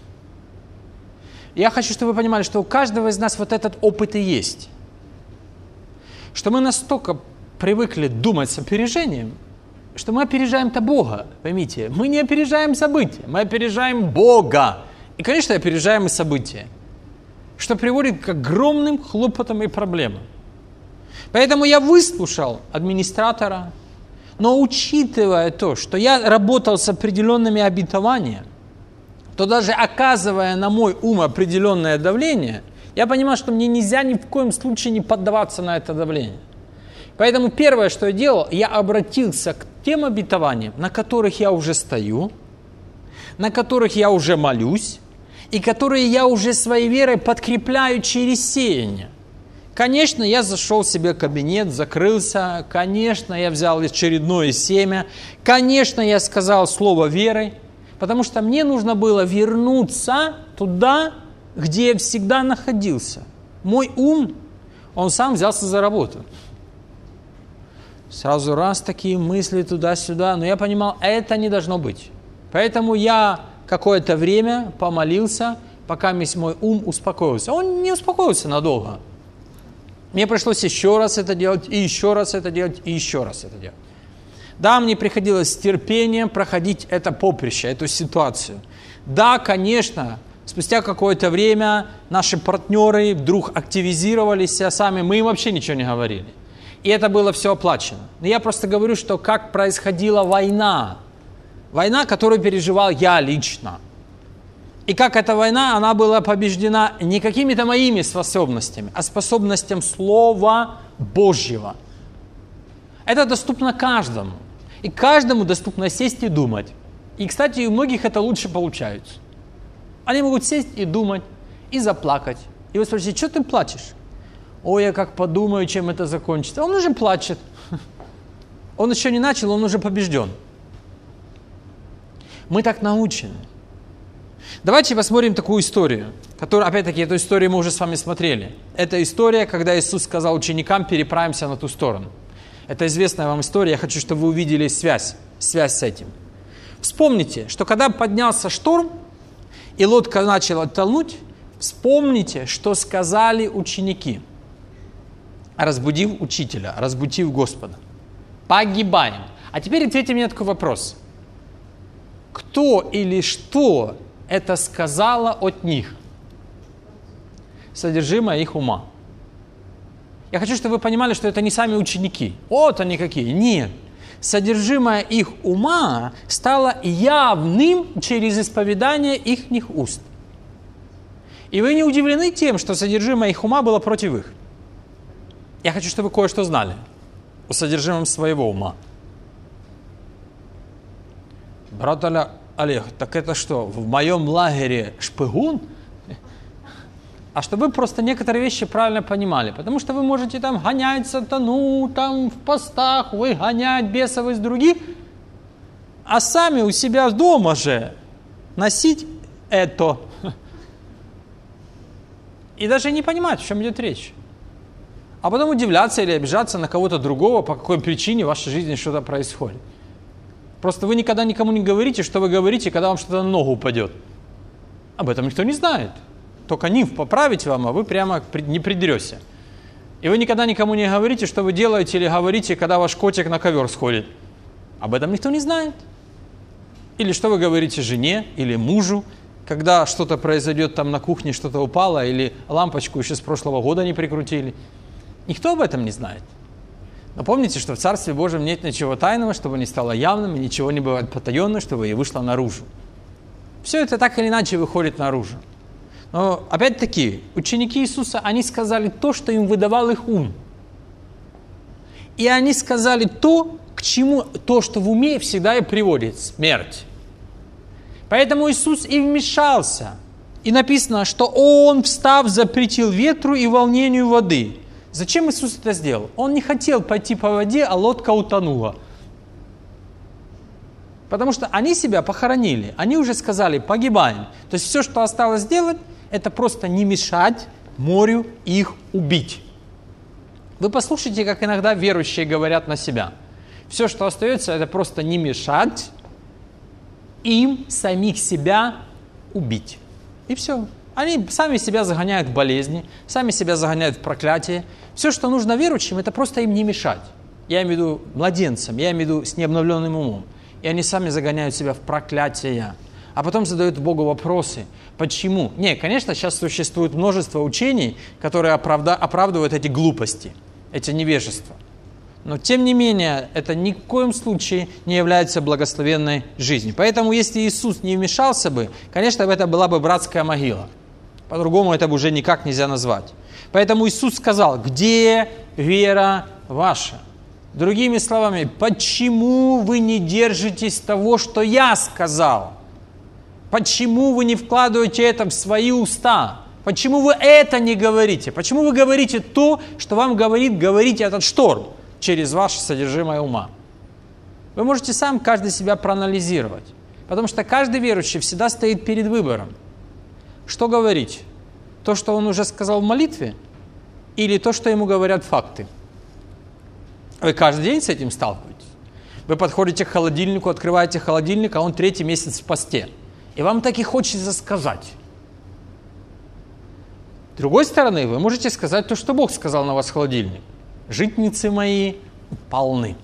Я хочу, чтобы вы понимали, что у каждого из нас вот этот опыт и есть. Что мы настолько привыкли думать с опережением, что мы опережаем-то Бога, поймите. Мы не опережаем события, мы опережаем Бога. И, конечно, опережаем и события, что приводит к огромным хлопотам и проблемам. Поэтому я выслушал администратора, но учитывая то, что я работал с определенными обетованиями, то даже оказывая на мой ум определенное давление, я понимал, что мне нельзя ни в коем случае не поддаваться на это давление. Поэтому первое, что я делал, я обратился к тем обетованиям, на которых я уже стою, на которых я уже молюсь, и которые я уже своей верой подкрепляю через сеяние. Конечно, я зашел себе в кабинет, закрылся. Конечно, я взял очередное семя. Конечно, я сказал слово верой, потому что мне нужно было вернуться туда, где я всегда находился. Мой ум, он сам взялся за работу. Сразу раз такие мысли туда-сюда, но я понимал, это не должно быть. Поэтому я какое-то время помолился, пока мой ум успокоился. Он не успокоился надолго. Мне пришлось еще раз это делать, и еще раз это делать, и еще раз это делать. Да, мне приходилось с терпением проходить это поприще, эту ситуацию. Да, конечно, спустя какое-то время наши партнеры вдруг активизировались, а сами мы им вообще ничего не говорили. И это было все оплачено. Но я просто говорю, что как происходила война. Война, которую переживал я лично. И как эта война, она была побеждена не какими-то моими способностями, а способностям Слова Божьего. Это доступно каждому. И каждому доступно сесть и думать. И, кстати, у многих это лучше получается. Они могут сесть и думать, и заплакать. И вы спросите, что ты плачешь? Ой, я как подумаю, чем это закончится. Он уже плачет. Он еще не начал, он уже побежден. Мы так научены. Давайте посмотрим такую историю, которую, опять-таки, эту историю мы уже с вами смотрели. Это история, когда Иисус сказал ученикам: переправимся на ту сторону. Это известная вам история, я хочу, чтобы вы увидели связь, связь с этим. Вспомните, что когда поднялся шторм, и лодка начала тонуть, вспомните, что сказали ученики, разбудив учителя, разбудив Господа. Погибаем. А теперь ответьте мне на такой вопрос. Кто или что это сказало от них. Содержимое их ума. Я хочу, чтобы вы понимали, что это не сами ученики. Вот они какие. Нет. Содержимое их ума стало явным через исповедание их уст. И вы не удивлены тем, что содержимое их ума было против их. Я хочу, чтобы вы кое-что знали о содержимом своего ума. Брат Олег, так это что, в моем лагере шпигун? А чтобы вы просто некоторые вещи правильно понимали. Потому что вы можете там гонять сатану, там в постах выгонять бесов из других, а сами у себя дома же носить это. И даже не понимать, о чем идет речь. А потом удивляться или обижаться на кого-то другого, по какой причине в вашей жизни что-то происходит. Просто вы никогда никому не говорите, что вы говорите, когда вам что-то на ногу упадет. Об этом никто не знает. Только нимф поправить вам, а вы прямо не придрешься. И вы никогда никому не говорите, что вы делаете или говорите, когда ваш котик на ковер сходит. Об этом никто не знает. Или что вы говорите жене или мужу, когда что-то произойдет там на кухне, что-то упало, или лампочку еще с прошлого года не прикрутили. Никто об этом не знает. Но помните, что в Царстве Божьем нет ничего тайного, чтобы не стало явным, и ничего не бывает потаенным, чтобы и вышло наружу. Все это так или иначе выходит наружу. Но опять-таки, ученики Иисуса, они сказали то, что им выдавал их ум. И они сказали то, к чему то, что в уме всегда и приводит смерть. Поэтому Иисус и вмешался. И написано, что Он, встав, запретил ветру и волнению воды. Зачем Иисус это сделал? Он не хотел пойти по воде, а лодка утонула. Потому что они себя похоронили. Они уже сказали, погибаем. То есть все, что осталось сделать, это просто не мешать морю их убить. Вы послушайте, как иногда верующие говорят на себя. Все, что остается, это просто не мешать им самих себя убить. И все. Они сами себя загоняют в болезни, сами себя загоняют в проклятие. Все, что нужно верующим, это просто им не мешать. Я имею в виду младенцам, я имею в виду с необновленным умом. И они сами загоняют себя в проклятие. А потом задают Богу вопросы. Почему? Не, конечно, сейчас существует множество учений, которые оправда- оправдывают эти глупости, эти невежества. Но, тем не менее, это ни в коем случае не является благословенной жизнью. Поэтому, если Иисус не вмешался бы, конечно, это была бы братская могила. По-другому это бы уже никак нельзя назвать. Поэтому Иисус сказал, где вера ваша? Другими словами, почему вы не держитесь того, что я сказал? Почему вы не вкладываете это в свои уста? Почему вы это не говорите? Почему вы говорите то, что вам говорит говорить этот шторм через ваше содержимое ума? Вы можете сам каждый себя проанализировать. Потому что каждый верующий всегда стоит перед выбором. Что говорить? То, что он уже сказал в молитве? Или то, что ему говорят факты? Вы каждый день с этим сталкиваетесь. Вы подходите к холодильнику, открываете холодильник, а он третий месяц в посте. И вам так и хочется сказать. С другой стороны, вы можете сказать то, что Бог сказал на вас в холодильник. Житницы мои полны.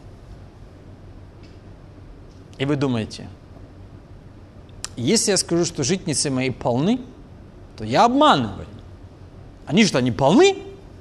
И вы думаете, если я скажу, что житницы мои полны, то я обманываю. Они что, не полны?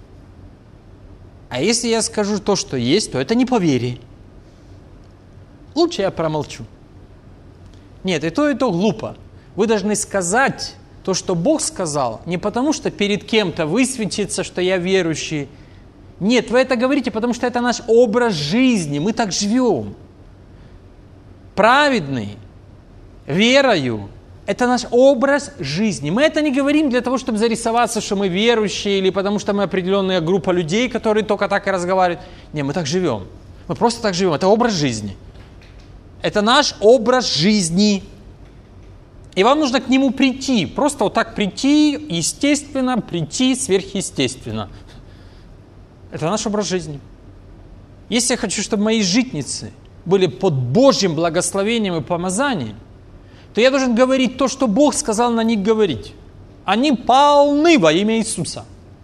А если я скажу то, что есть, то это не по вере. Лучше я промолчу. Нет, и то, и то глупо. Вы должны сказать то, что Бог сказал, не потому, что перед кем-то высветится, что я верующий. Нет, вы это говорите, потому что это наш образ жизни. Мы так живем. Праведный, верою, это наш образ жизни. Мы это не говорим для того, чтобы зарисоваться, что мы верующие, или потому что мы определенная группа людей, которые только так и разговаривают. Нет, мы так живем. Мы просто так живем. Это образ жизни. Это наш образ жизни. И вам нужно к нему прийти. Просто вот так прийти, естественно, прийти сверхъестественно. Это наш образ жизни. Если я хочу, чтобы мои житницы были под Божьим благословением и помазанием, то я должен говорить то, что Бог сказал на них говорить. Они полны во имя Иисуса.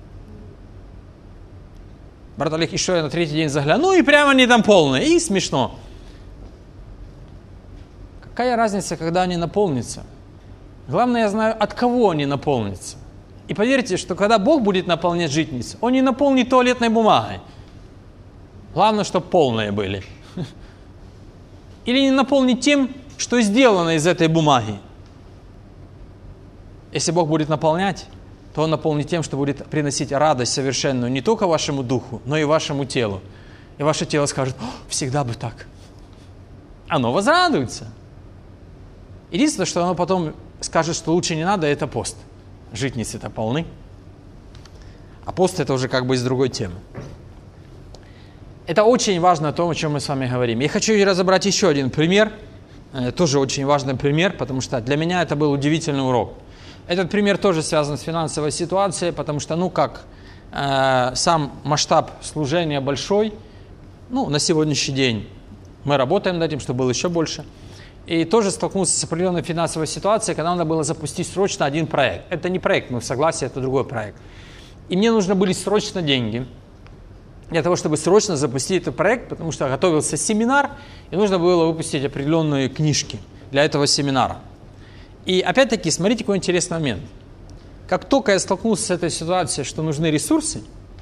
Брат Олег, еще я на третий день загляну, и прямо они там полные. И смешно. Какая разница, когда они наполнятся? Главное, я знаю, от кого они наполнятся. И поверьте, что когда Бог будет наполнять житницы, Он не наполнит туалетной бумагой. Главное, чтобы полные были. Или не наполнить тем, что сделано из этой бумаги. Если Бог будет наполнять, то Он наполнит тем, что будет приносить радость совершенную не только вашему духу, но и вашему телу. И ваше тело скажет: всегда бы так. Оно возрадуется. Единственное, что оно потом скажет, что лучше не надо, это пост. Житницы-то полны. А пост это уже как бы из другой темы. Это очень важно то, о чем мы с вами говорим. Я хочу разобрать еще один пример. Тоже очень важный пример, потому что для меня это был удивительный урок. Этот пример тоже связан с финансовой ситуацией, потому что, ну как, э, сам масштаб служения большой. Ну, на сегодняшний день мы работаем над этим, чтобы было еще больше. И тоже столкнулся с определенной финансовой ситуацией, когда надо было запустить срочно один проект. Это не проект, мы в согласии, это другой проект. И мне нужны были срочно деньги для того, чтобы срочно запустить этот проект, потому что готовился семинар, и нужно было выпустить определенные книжки для этого семинара. И опять-таки, смотрите, какой интересный момент. Как только я столкнулся с этой ситуацией, что нужны ресурсы,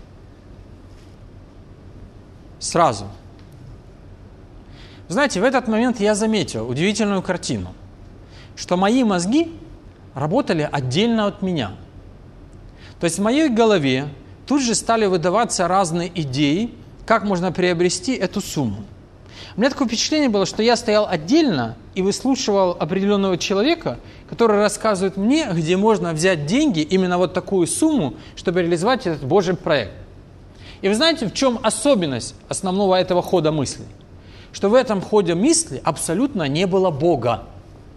сразу. Знаете, в этот момент я заметил удивительную картину, что мои мозги работали отдельно от меня. То есть в моей голове тут же стали выдаваться разные идеи, как можно приобрести эту сумму. У меня такое впечатление было, что я стоял отдельно и выслушивал определенного человека, который рассказывает мне, где можно взять деньги, именно вот такую сумму, чтобы реализовать этот Божий проект. И вы знаете, в чем особенность основного этого хода мысли? Что в этом ходе мысли абсолютно не было Бога.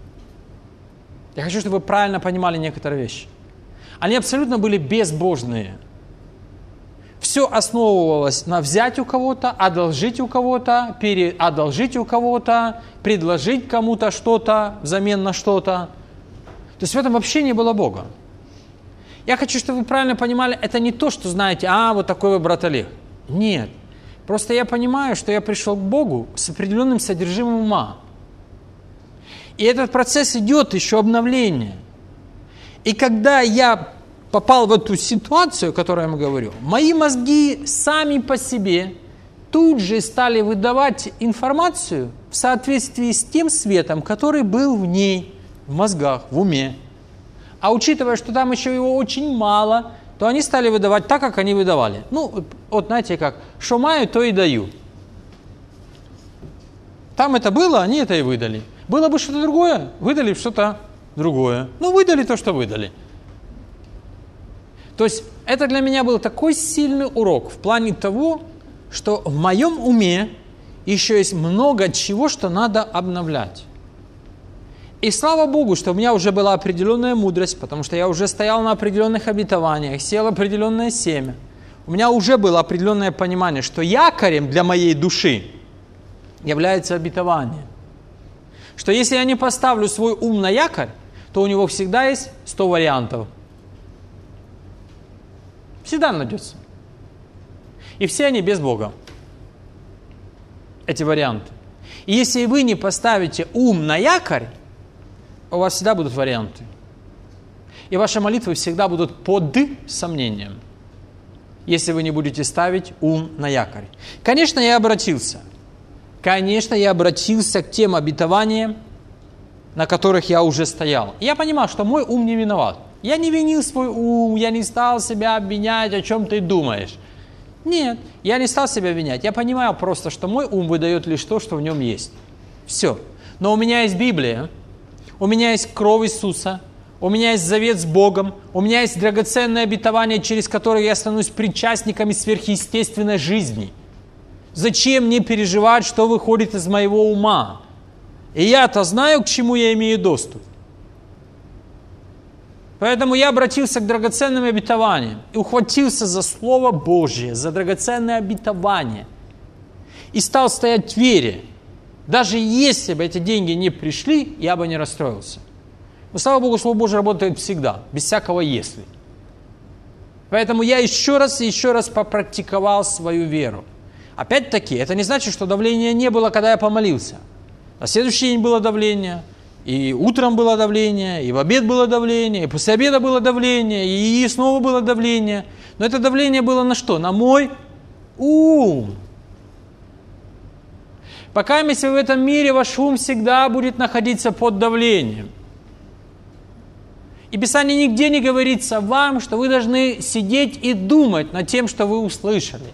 Я хочу, чтобы вы правильно понимали некоторые вещи. Они абсолютно были безбожные. Все основывалось на взять у кого-то, одолжить у кого-то, переодолжить у кого-то, предложить кому-то что-то взамен на что-то. То есть в этом вообще не было Бога. Я хочу, чтобы вы правильно понимали, это не то, что знаете, а, вот такой вы брат Олег. Нет. Просто я понимаю, что я пришел к Богу с определенным содержимым ума. И этот процесс идет еще обновление. И когда я попал в эту ситуацию, о которой я вам говорю, мои мозги сами по себе тут же стали выдавать информацию в соответствии с тем светом, который был в ней, в мозгах, в уме. А учитывая, что там еще его очень мало, то они стали выдавать так, как они выдавали. Ну, вот знаете как, что маю, то и даю. Там это было, они это и выдали. Было бы что-то другое, выдали что-то другое. Ну, выдали то, что выдали. То есть это для меня был такой сильный урок в плане того, что в моем уме еще есть много чего, что надо обновлять. И слава Богу, что у меня уже была определенная мудрость, потому что я уже стоял на определенных обетованиях, сел определенное семя. У меня уже было определенное понимание, что якорем для моей души является обетование. Что если я не поставлю свой ум на якорь, то у него всегда есть сто вариантов. Всегда найдется. И все они без Бога. Эти варианты. И если вы не поставите ум на якорь, у вас всегда будут варианты. И ваши молитвы всегда будут под сомнением, если вы не будете ставить ум на якорь. Конечно, я обратился. Конечно, я обратился к тем обетованиям, на которых я уже стоял. И я понимал, что мой ум не виноват. Я не винил свой ум, я не стал себя обвинять, о чем ты думаешь. Нет, я не стал себя обвинять. Я понимаю просто, что мой ум выдает лишь то, что в нем есть. Все. Но у меня есть Библия, у меня есть кровь Иисуса, у меня есть завет с Богом, у меня есть драгоценное обетование, через которое я становлюсь причастниками сверхъестественной жизни. Зачем мне переживать, что выходит из моего ума? И я-то знаю, к чему я имею доступ. Поэтому я обратился к драгоценным обетованиям и ухватился за Слово Божье, за драгоценное обетование. И стал стоять в вере. Даже если бы эти деньги не пришли, я бы не расстроился. Но, слава Богу, Слово Божье работает всегда, без всякого «если». Поэтому я еще раз и еще раз попрактиковал свою веру. Опять-таки, это не значит, что давления не было, когда я помолился. На следующий день было давление, И утром было давление, и в обед было давление, и после обеда было давление, и снова было давление. Но это давление было на что? На мой ум. Пока если в этом мире ваш ум всегда будет находиться под давлением. И Писание нигде не говорится вам, что вы должны сидеть и думать над тем, что вы услышали.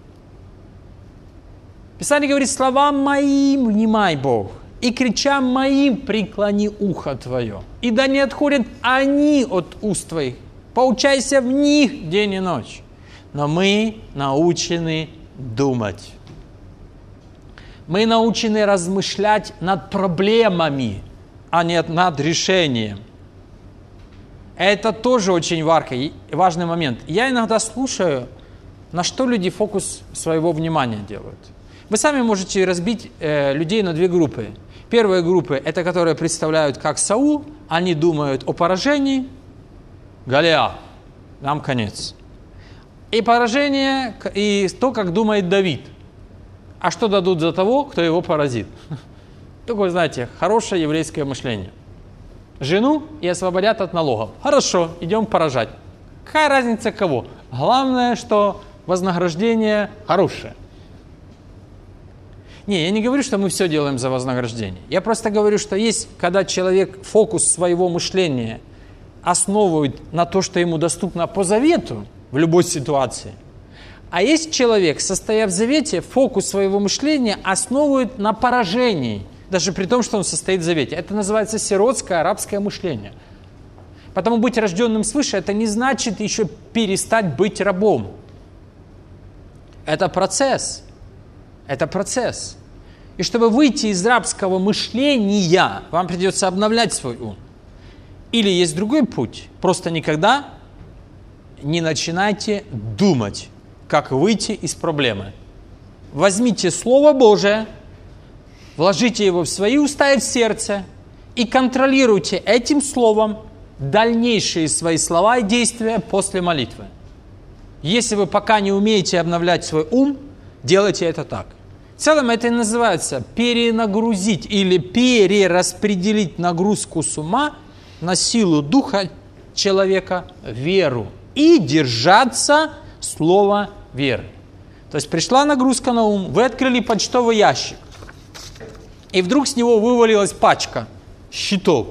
Писание говорит: словам моим внимай, Бог, и кричам моим преклони ухо твое. И да не отходят они от уст твоих. Поучайся в них день и ночь. Но мы научены думать. Мы научены размышлять над проблемами, а не над решением. Это тоже очень важный момент. Я иногда слушаю, на что люди фокус своего внимания делают. Вы сами можете разбить э, людей на две группы. Первая группа – это которые представляют как Саул, они думают о поражении, Голиаф, нам конец. И поражение, и то, как думает Давид. А что дадут за того, кто его поразит? Такое, знаете, хорошее еврейское мышление. Жену и освободят от налогов. Хорошо, идем поражать. Какая разница кого? Главное, что вознаграждение хорошее. Не, я не говорю, что мы все делаем за вознаграждение. Я просто говорю, что есть, когда человек фокус своего мышления основывает на то, что ему доступно по завету в любой ситуации. А есть человек, состоя в завете, фокус своего мышления основывает на поражении, даже при том, что он состоит в завете. Это называется сиротское арабское мышление. Потому быть рожденным свыше, это не значит еще перестать быть рабом. Это процесс. Это процесс. И чтобы выйти из рабского мышления, вам придется обновлять свой ум. Или есть другой путь. Просто никогда не начинайте думать, как выйти из проблемы. Возьмите Слово Божие, вложите его в свои уста и в сердце и контролируйте этим словом дальнейшие свои слова и действия после молитвы. Если вы пока не умеете обновлять свой ум, делайте это так. В целом это и называется перенагрузить или перераспределить нагрузку с ума на силу духа человека, веру, и держаться слова веры. То есть пришла нагрузка на ум, вы открыли почтовый ящик, и вдруг с него вывалилась пачка счетов.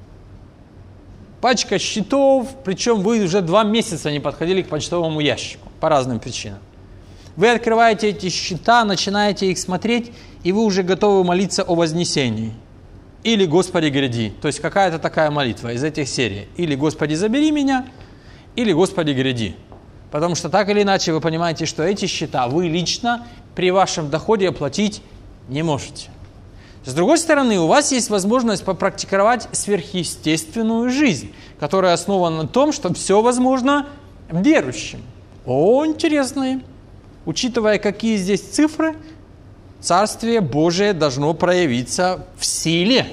Пачка счетов, причем вы уже два месяца не подходили к почтовому ящику по разным причинам. Вы открываете эти счета, начинаете их смотреть, и вы уже готовы молиться о вознесении. Или «Господи, гряди». То есть какая-то такая молитва из этих серий. Или «Господи, забери меня», или «Господи, гряди». Потому что так или иначе вы понимаете, что эти счета вы лично при вашем доходе оплатить не можете. С другой стороны, у вас есть возможность попрактиковать сверхъестественную жизнь, которая основана на том, что все возможно верующим. О, интересно. Учитывая, какие здесь цифры, Царствие Божие должно проявиться в силе.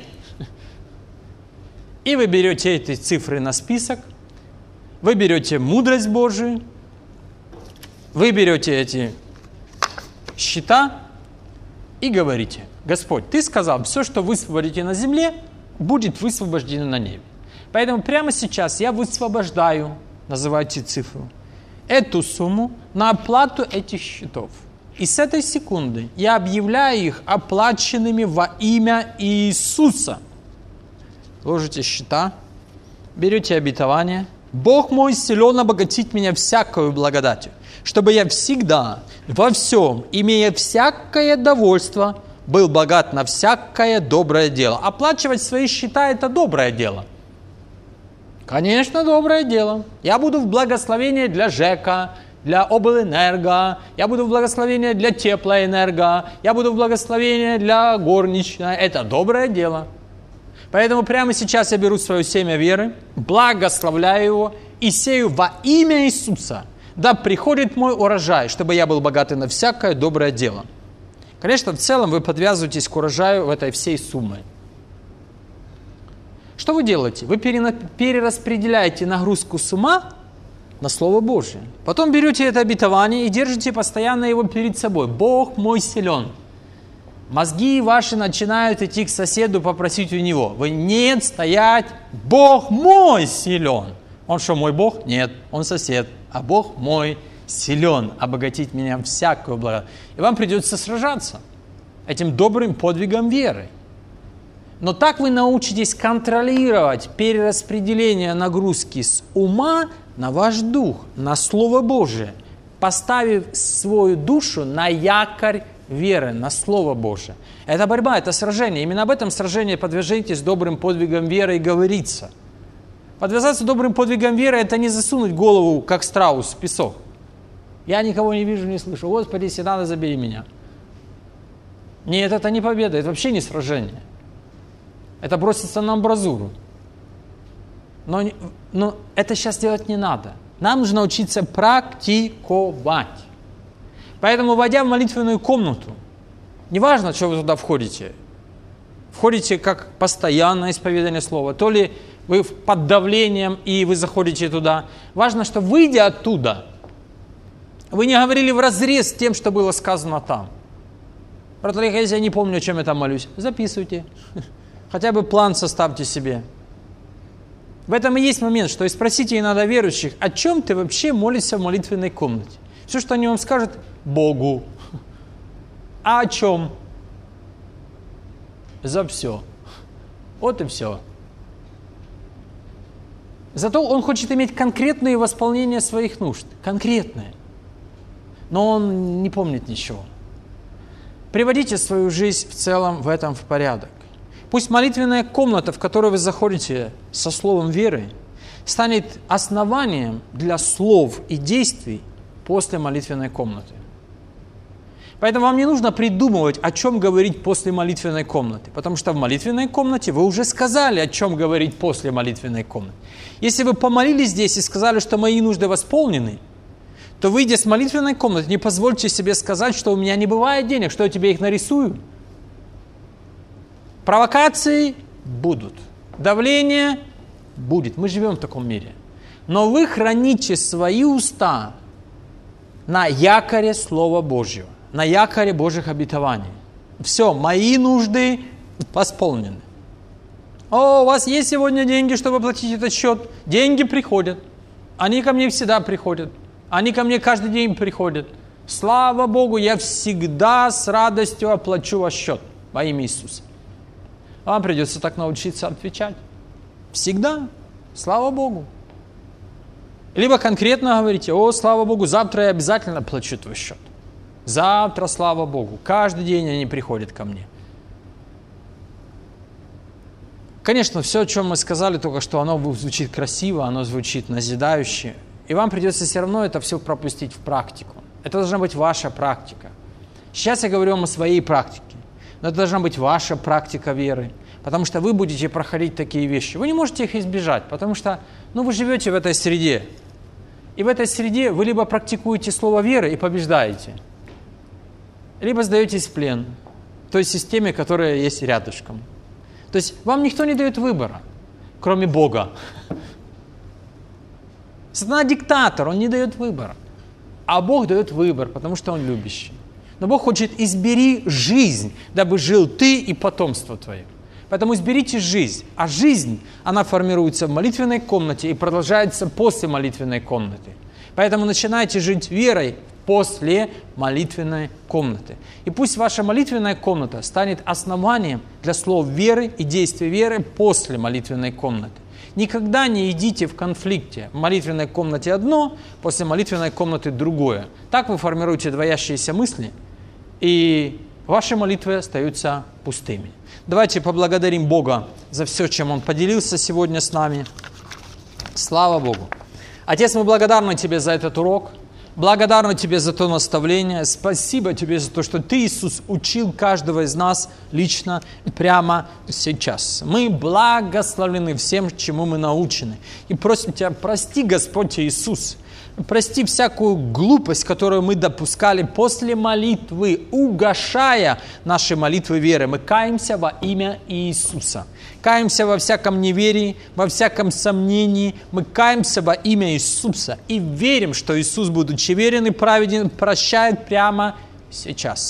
И вы берете эти цифры на список, вы берете мудрость Божию, вы берете эти счета и говорите: Господь, Ты сказал, все, что высвободите на земле, будет высвобождено на небе. Поэтому прямо сейчас я высвобождаю, называйте цифру, эту сумму на оплату этих счетов. И с этой секунды я объявляю их оплаченными во имя Иисуса. Ложите счета, берете обетование. Бог мой силен обогатить меня всякою благодатью, чтобы я всегда, во всем, имея всякое довольство, был богат на всякое доброе дело. Оплачивать свои счета – это доброе дело. Конечно, доброе дело. Я буду в благословении для ЖЭКа, для облэнерго, я буду в благословении для теплоэнерго, я буду в благословении для горничной. Это доброе дело. Поэтому прямо сейчас я беру свое семя веры, благословляю его и сею во имя Иисуса. Да приходит мой урожай, чтобы я был богатый на всякое доброе дело. Конечно, в целом вы подвязываетесь к урожаю в этой всей сумме. Что вы делаете? Вы перераспределяете нагрузку с ума на Слово Божие. Потом берете это обетование и держите постоянно его перед собой. Бог мой силен. мозги ваши начинают идти к соседу попросить у него. Вы нет, стоять, Бог мой силен. Он что, мой Бог? Нет, он сосед. А Бог мой силен обогатить меня всякую благо. И вам придется сражаться этим добрым подвигом веры. Но так вы научитесь контролировать перераспределение нагрузки с ума на ваш дух, на Слово Божие, поставив свою душу на якорь веры, на Слово Божие. Это борьба, это сражение. Именно об этом сражении подвяжитесь добрым подвигом веры и говорится. Подвязаться добрым подвигом веры – это не засунуть голову, как страус, в песок. Я никого не вижу, не слышу. Господи, если надо, забери меня. Нет, это не победа, это вообще не сражение. Это броситься на амбразуру. Но, но это сейчас делать не надо. Нам нужно учиться практиковать. Поэтому, войдя в молитвенную комнату, неважно, что вы туда входите, входите как постоянное исповедание слова, то ли вы под давлением и вы заходите туда. Важно, что выйдя оттуда, вы не говорили вразрез с тем, что было сказано там. Брат Олег, если я не помню, о чем я там молюсь, записывайте. Хотя бы план составьте себе. В этом и есть момент, что и спросите иногда верующих, о чем ты вообще молишься в молитвенной комнате. Все, что они вам скажут, Богу. А о чем? За все. Вот и все. Зато он хочет иметь конкретные восполнения своих нужд. Конкретные. Но он не помнит ничего. Приводите свою жизнь в целом в этом в порядок. Пусть молитвенная комната, в которую вы заходите со словом веры, станет основанием для слов и действий после молитвенной комнаты. Поэтому вам не нужно придумывать, о чем говорить после молитвенной комнаты, потому что в молитвенной комнате вы уже сказали, о чем говорить после молитвенной комнаты. Если вы помолились здесь и сказали, что мои нужды восполнены, то, выйдя с молитвенной комнаты, не позвольте себе сказать, что у меня не бывает денег, что я тебе их нарисую. Провокации будут, давление будет. Мы живем в таком мире. Но вы храните свои уста на якоре Слова Божьего, на якоре Божьих обетований. Все, мои нужды восполнены. О, у вас есть сегодня деньги, чтобы оплатить этот счет? Деньги приходят. Они ко мне всегда приходят. Они ко мне каждый день приходят. Слава Богу, я всегда с радостью оплачу ваш счет во имя Иисуса. Вам придется так научиться отвечать. Всегда. Слава Богу. Либо конкретно говорите, о, слава Богу, завтра я обязательно оплачу твой счет. Завтра, слава Богу. Каждый день они приходят ко мне. Конечно, все, о чем мы сказали только что, оно звучит красиво, оно звучит назидающе. И вам придется все равно это все пропустить в практику. Это должна быть ваша практика. Сейчас я говорю вам о своей практике. Но это должна быть ваша практика веры. Потому что вы будете проходить такие вещи. Вы не можете их избежать, потому что ну, вы живете в этой среде. И в этой среде вы либо практикуете слово веры и побеждаете, либо сдаетесь в плен той системе, которая есть рядышком. То есть вам никто не дает выбора, кроме Бога. Сатана диктатор, он не дает выбора. А Бог дает выбор, потому что он любящий. Но Бог хочет: избери жизнь, дабы жил ты и потомство твое. Поэтому изберите жизнь. А жизнь, она формируется в молитвенной комнате и продолжается после молитвенной комнаты. Поэтому начинайте жить верой после молитвенной комнаты. И пусть ваша молитвенная комната станет основанием для слов веры и действий веры после молитвенной комнаты. Никогда не идите в конфликте. В молитвенной комнате одно, после молитвенной комнаты другое. Так вы формируете двоящиеся мысли, и ваши молитвы остаются пустыми. Давайте поблагодарим Бога за все, чем Он поделился сегодня с нами. Слава Богу. Отец, мы благодарны Тебе за этот урок. Благодарны Тебе за то наставление. Спасибо Тебе за то, что Ты, Иисус, учил каждого из нас лично прямо сейчас. Мы благословлены всем, чему мы научены. И просим Тебя, прости, Господь Иисус, прости всякую глупость, которую мы допускали после молитвы, угошая наши молитвы веры. Мы каемся во имя Иисуса. Каемся во всяком неверии, во всяком сомнении. Мы каемся во имя Иисуса и верим, что Иисус, будучи верен и праведен, прощает прямо сейчас.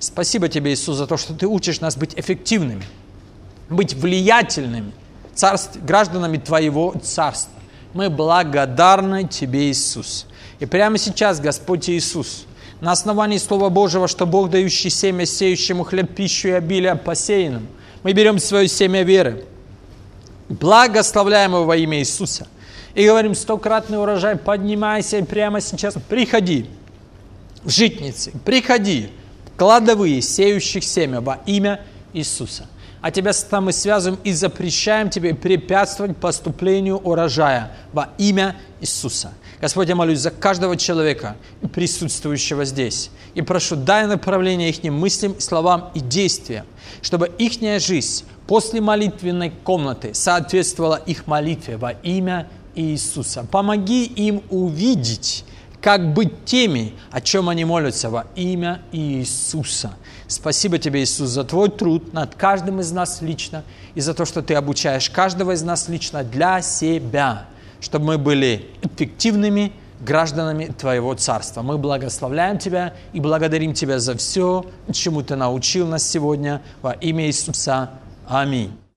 Спасибо Тебе, Иисус, за то, что Ты учишь нас быть эффективными, быть влиятельными царств, гражданами Твоего Царства. Мы благодарны Тебе, Иисус. И прямо сейчас, Господь Иисус, на основании Слова Божьего, что Бог, дающий семя сеющему хлеб, пищу и обилие посеянному, мы берем свое семя веры, благословляем его во имя Иисуса и говорим: стократный урожай, поднимайся и прямо сейчас приходи в житницы, приходи в кладовые сеющих семя во имя Иисуса. А Тебя, Сатана, мы связываем и запрещаем Тебе препятствовать поступлению урожая во имя Иисуса. Господь, я молюсь за каждого человека, присутствующего здесь. И прошу, дай направление их мыслям, словам и действиям, чтобы их жизнь после молитвенной комнаты соответствовала их молитве во имя Иисуса. Помоги им увидеть, как быть теми, о чем они молятся во имя Иисуса. Спасибо Тебе, Иисус, за Твой труд над каждым из нас лично и за то, что Ты обучаешь каждого из нас лично для себя, чтобы мы были эффективными гражданами Твоего Царства. Мы благословляем Тебя и благодарим Тебя за все, чему Ты научил нас сегодня во имя Иисуса. Аминь.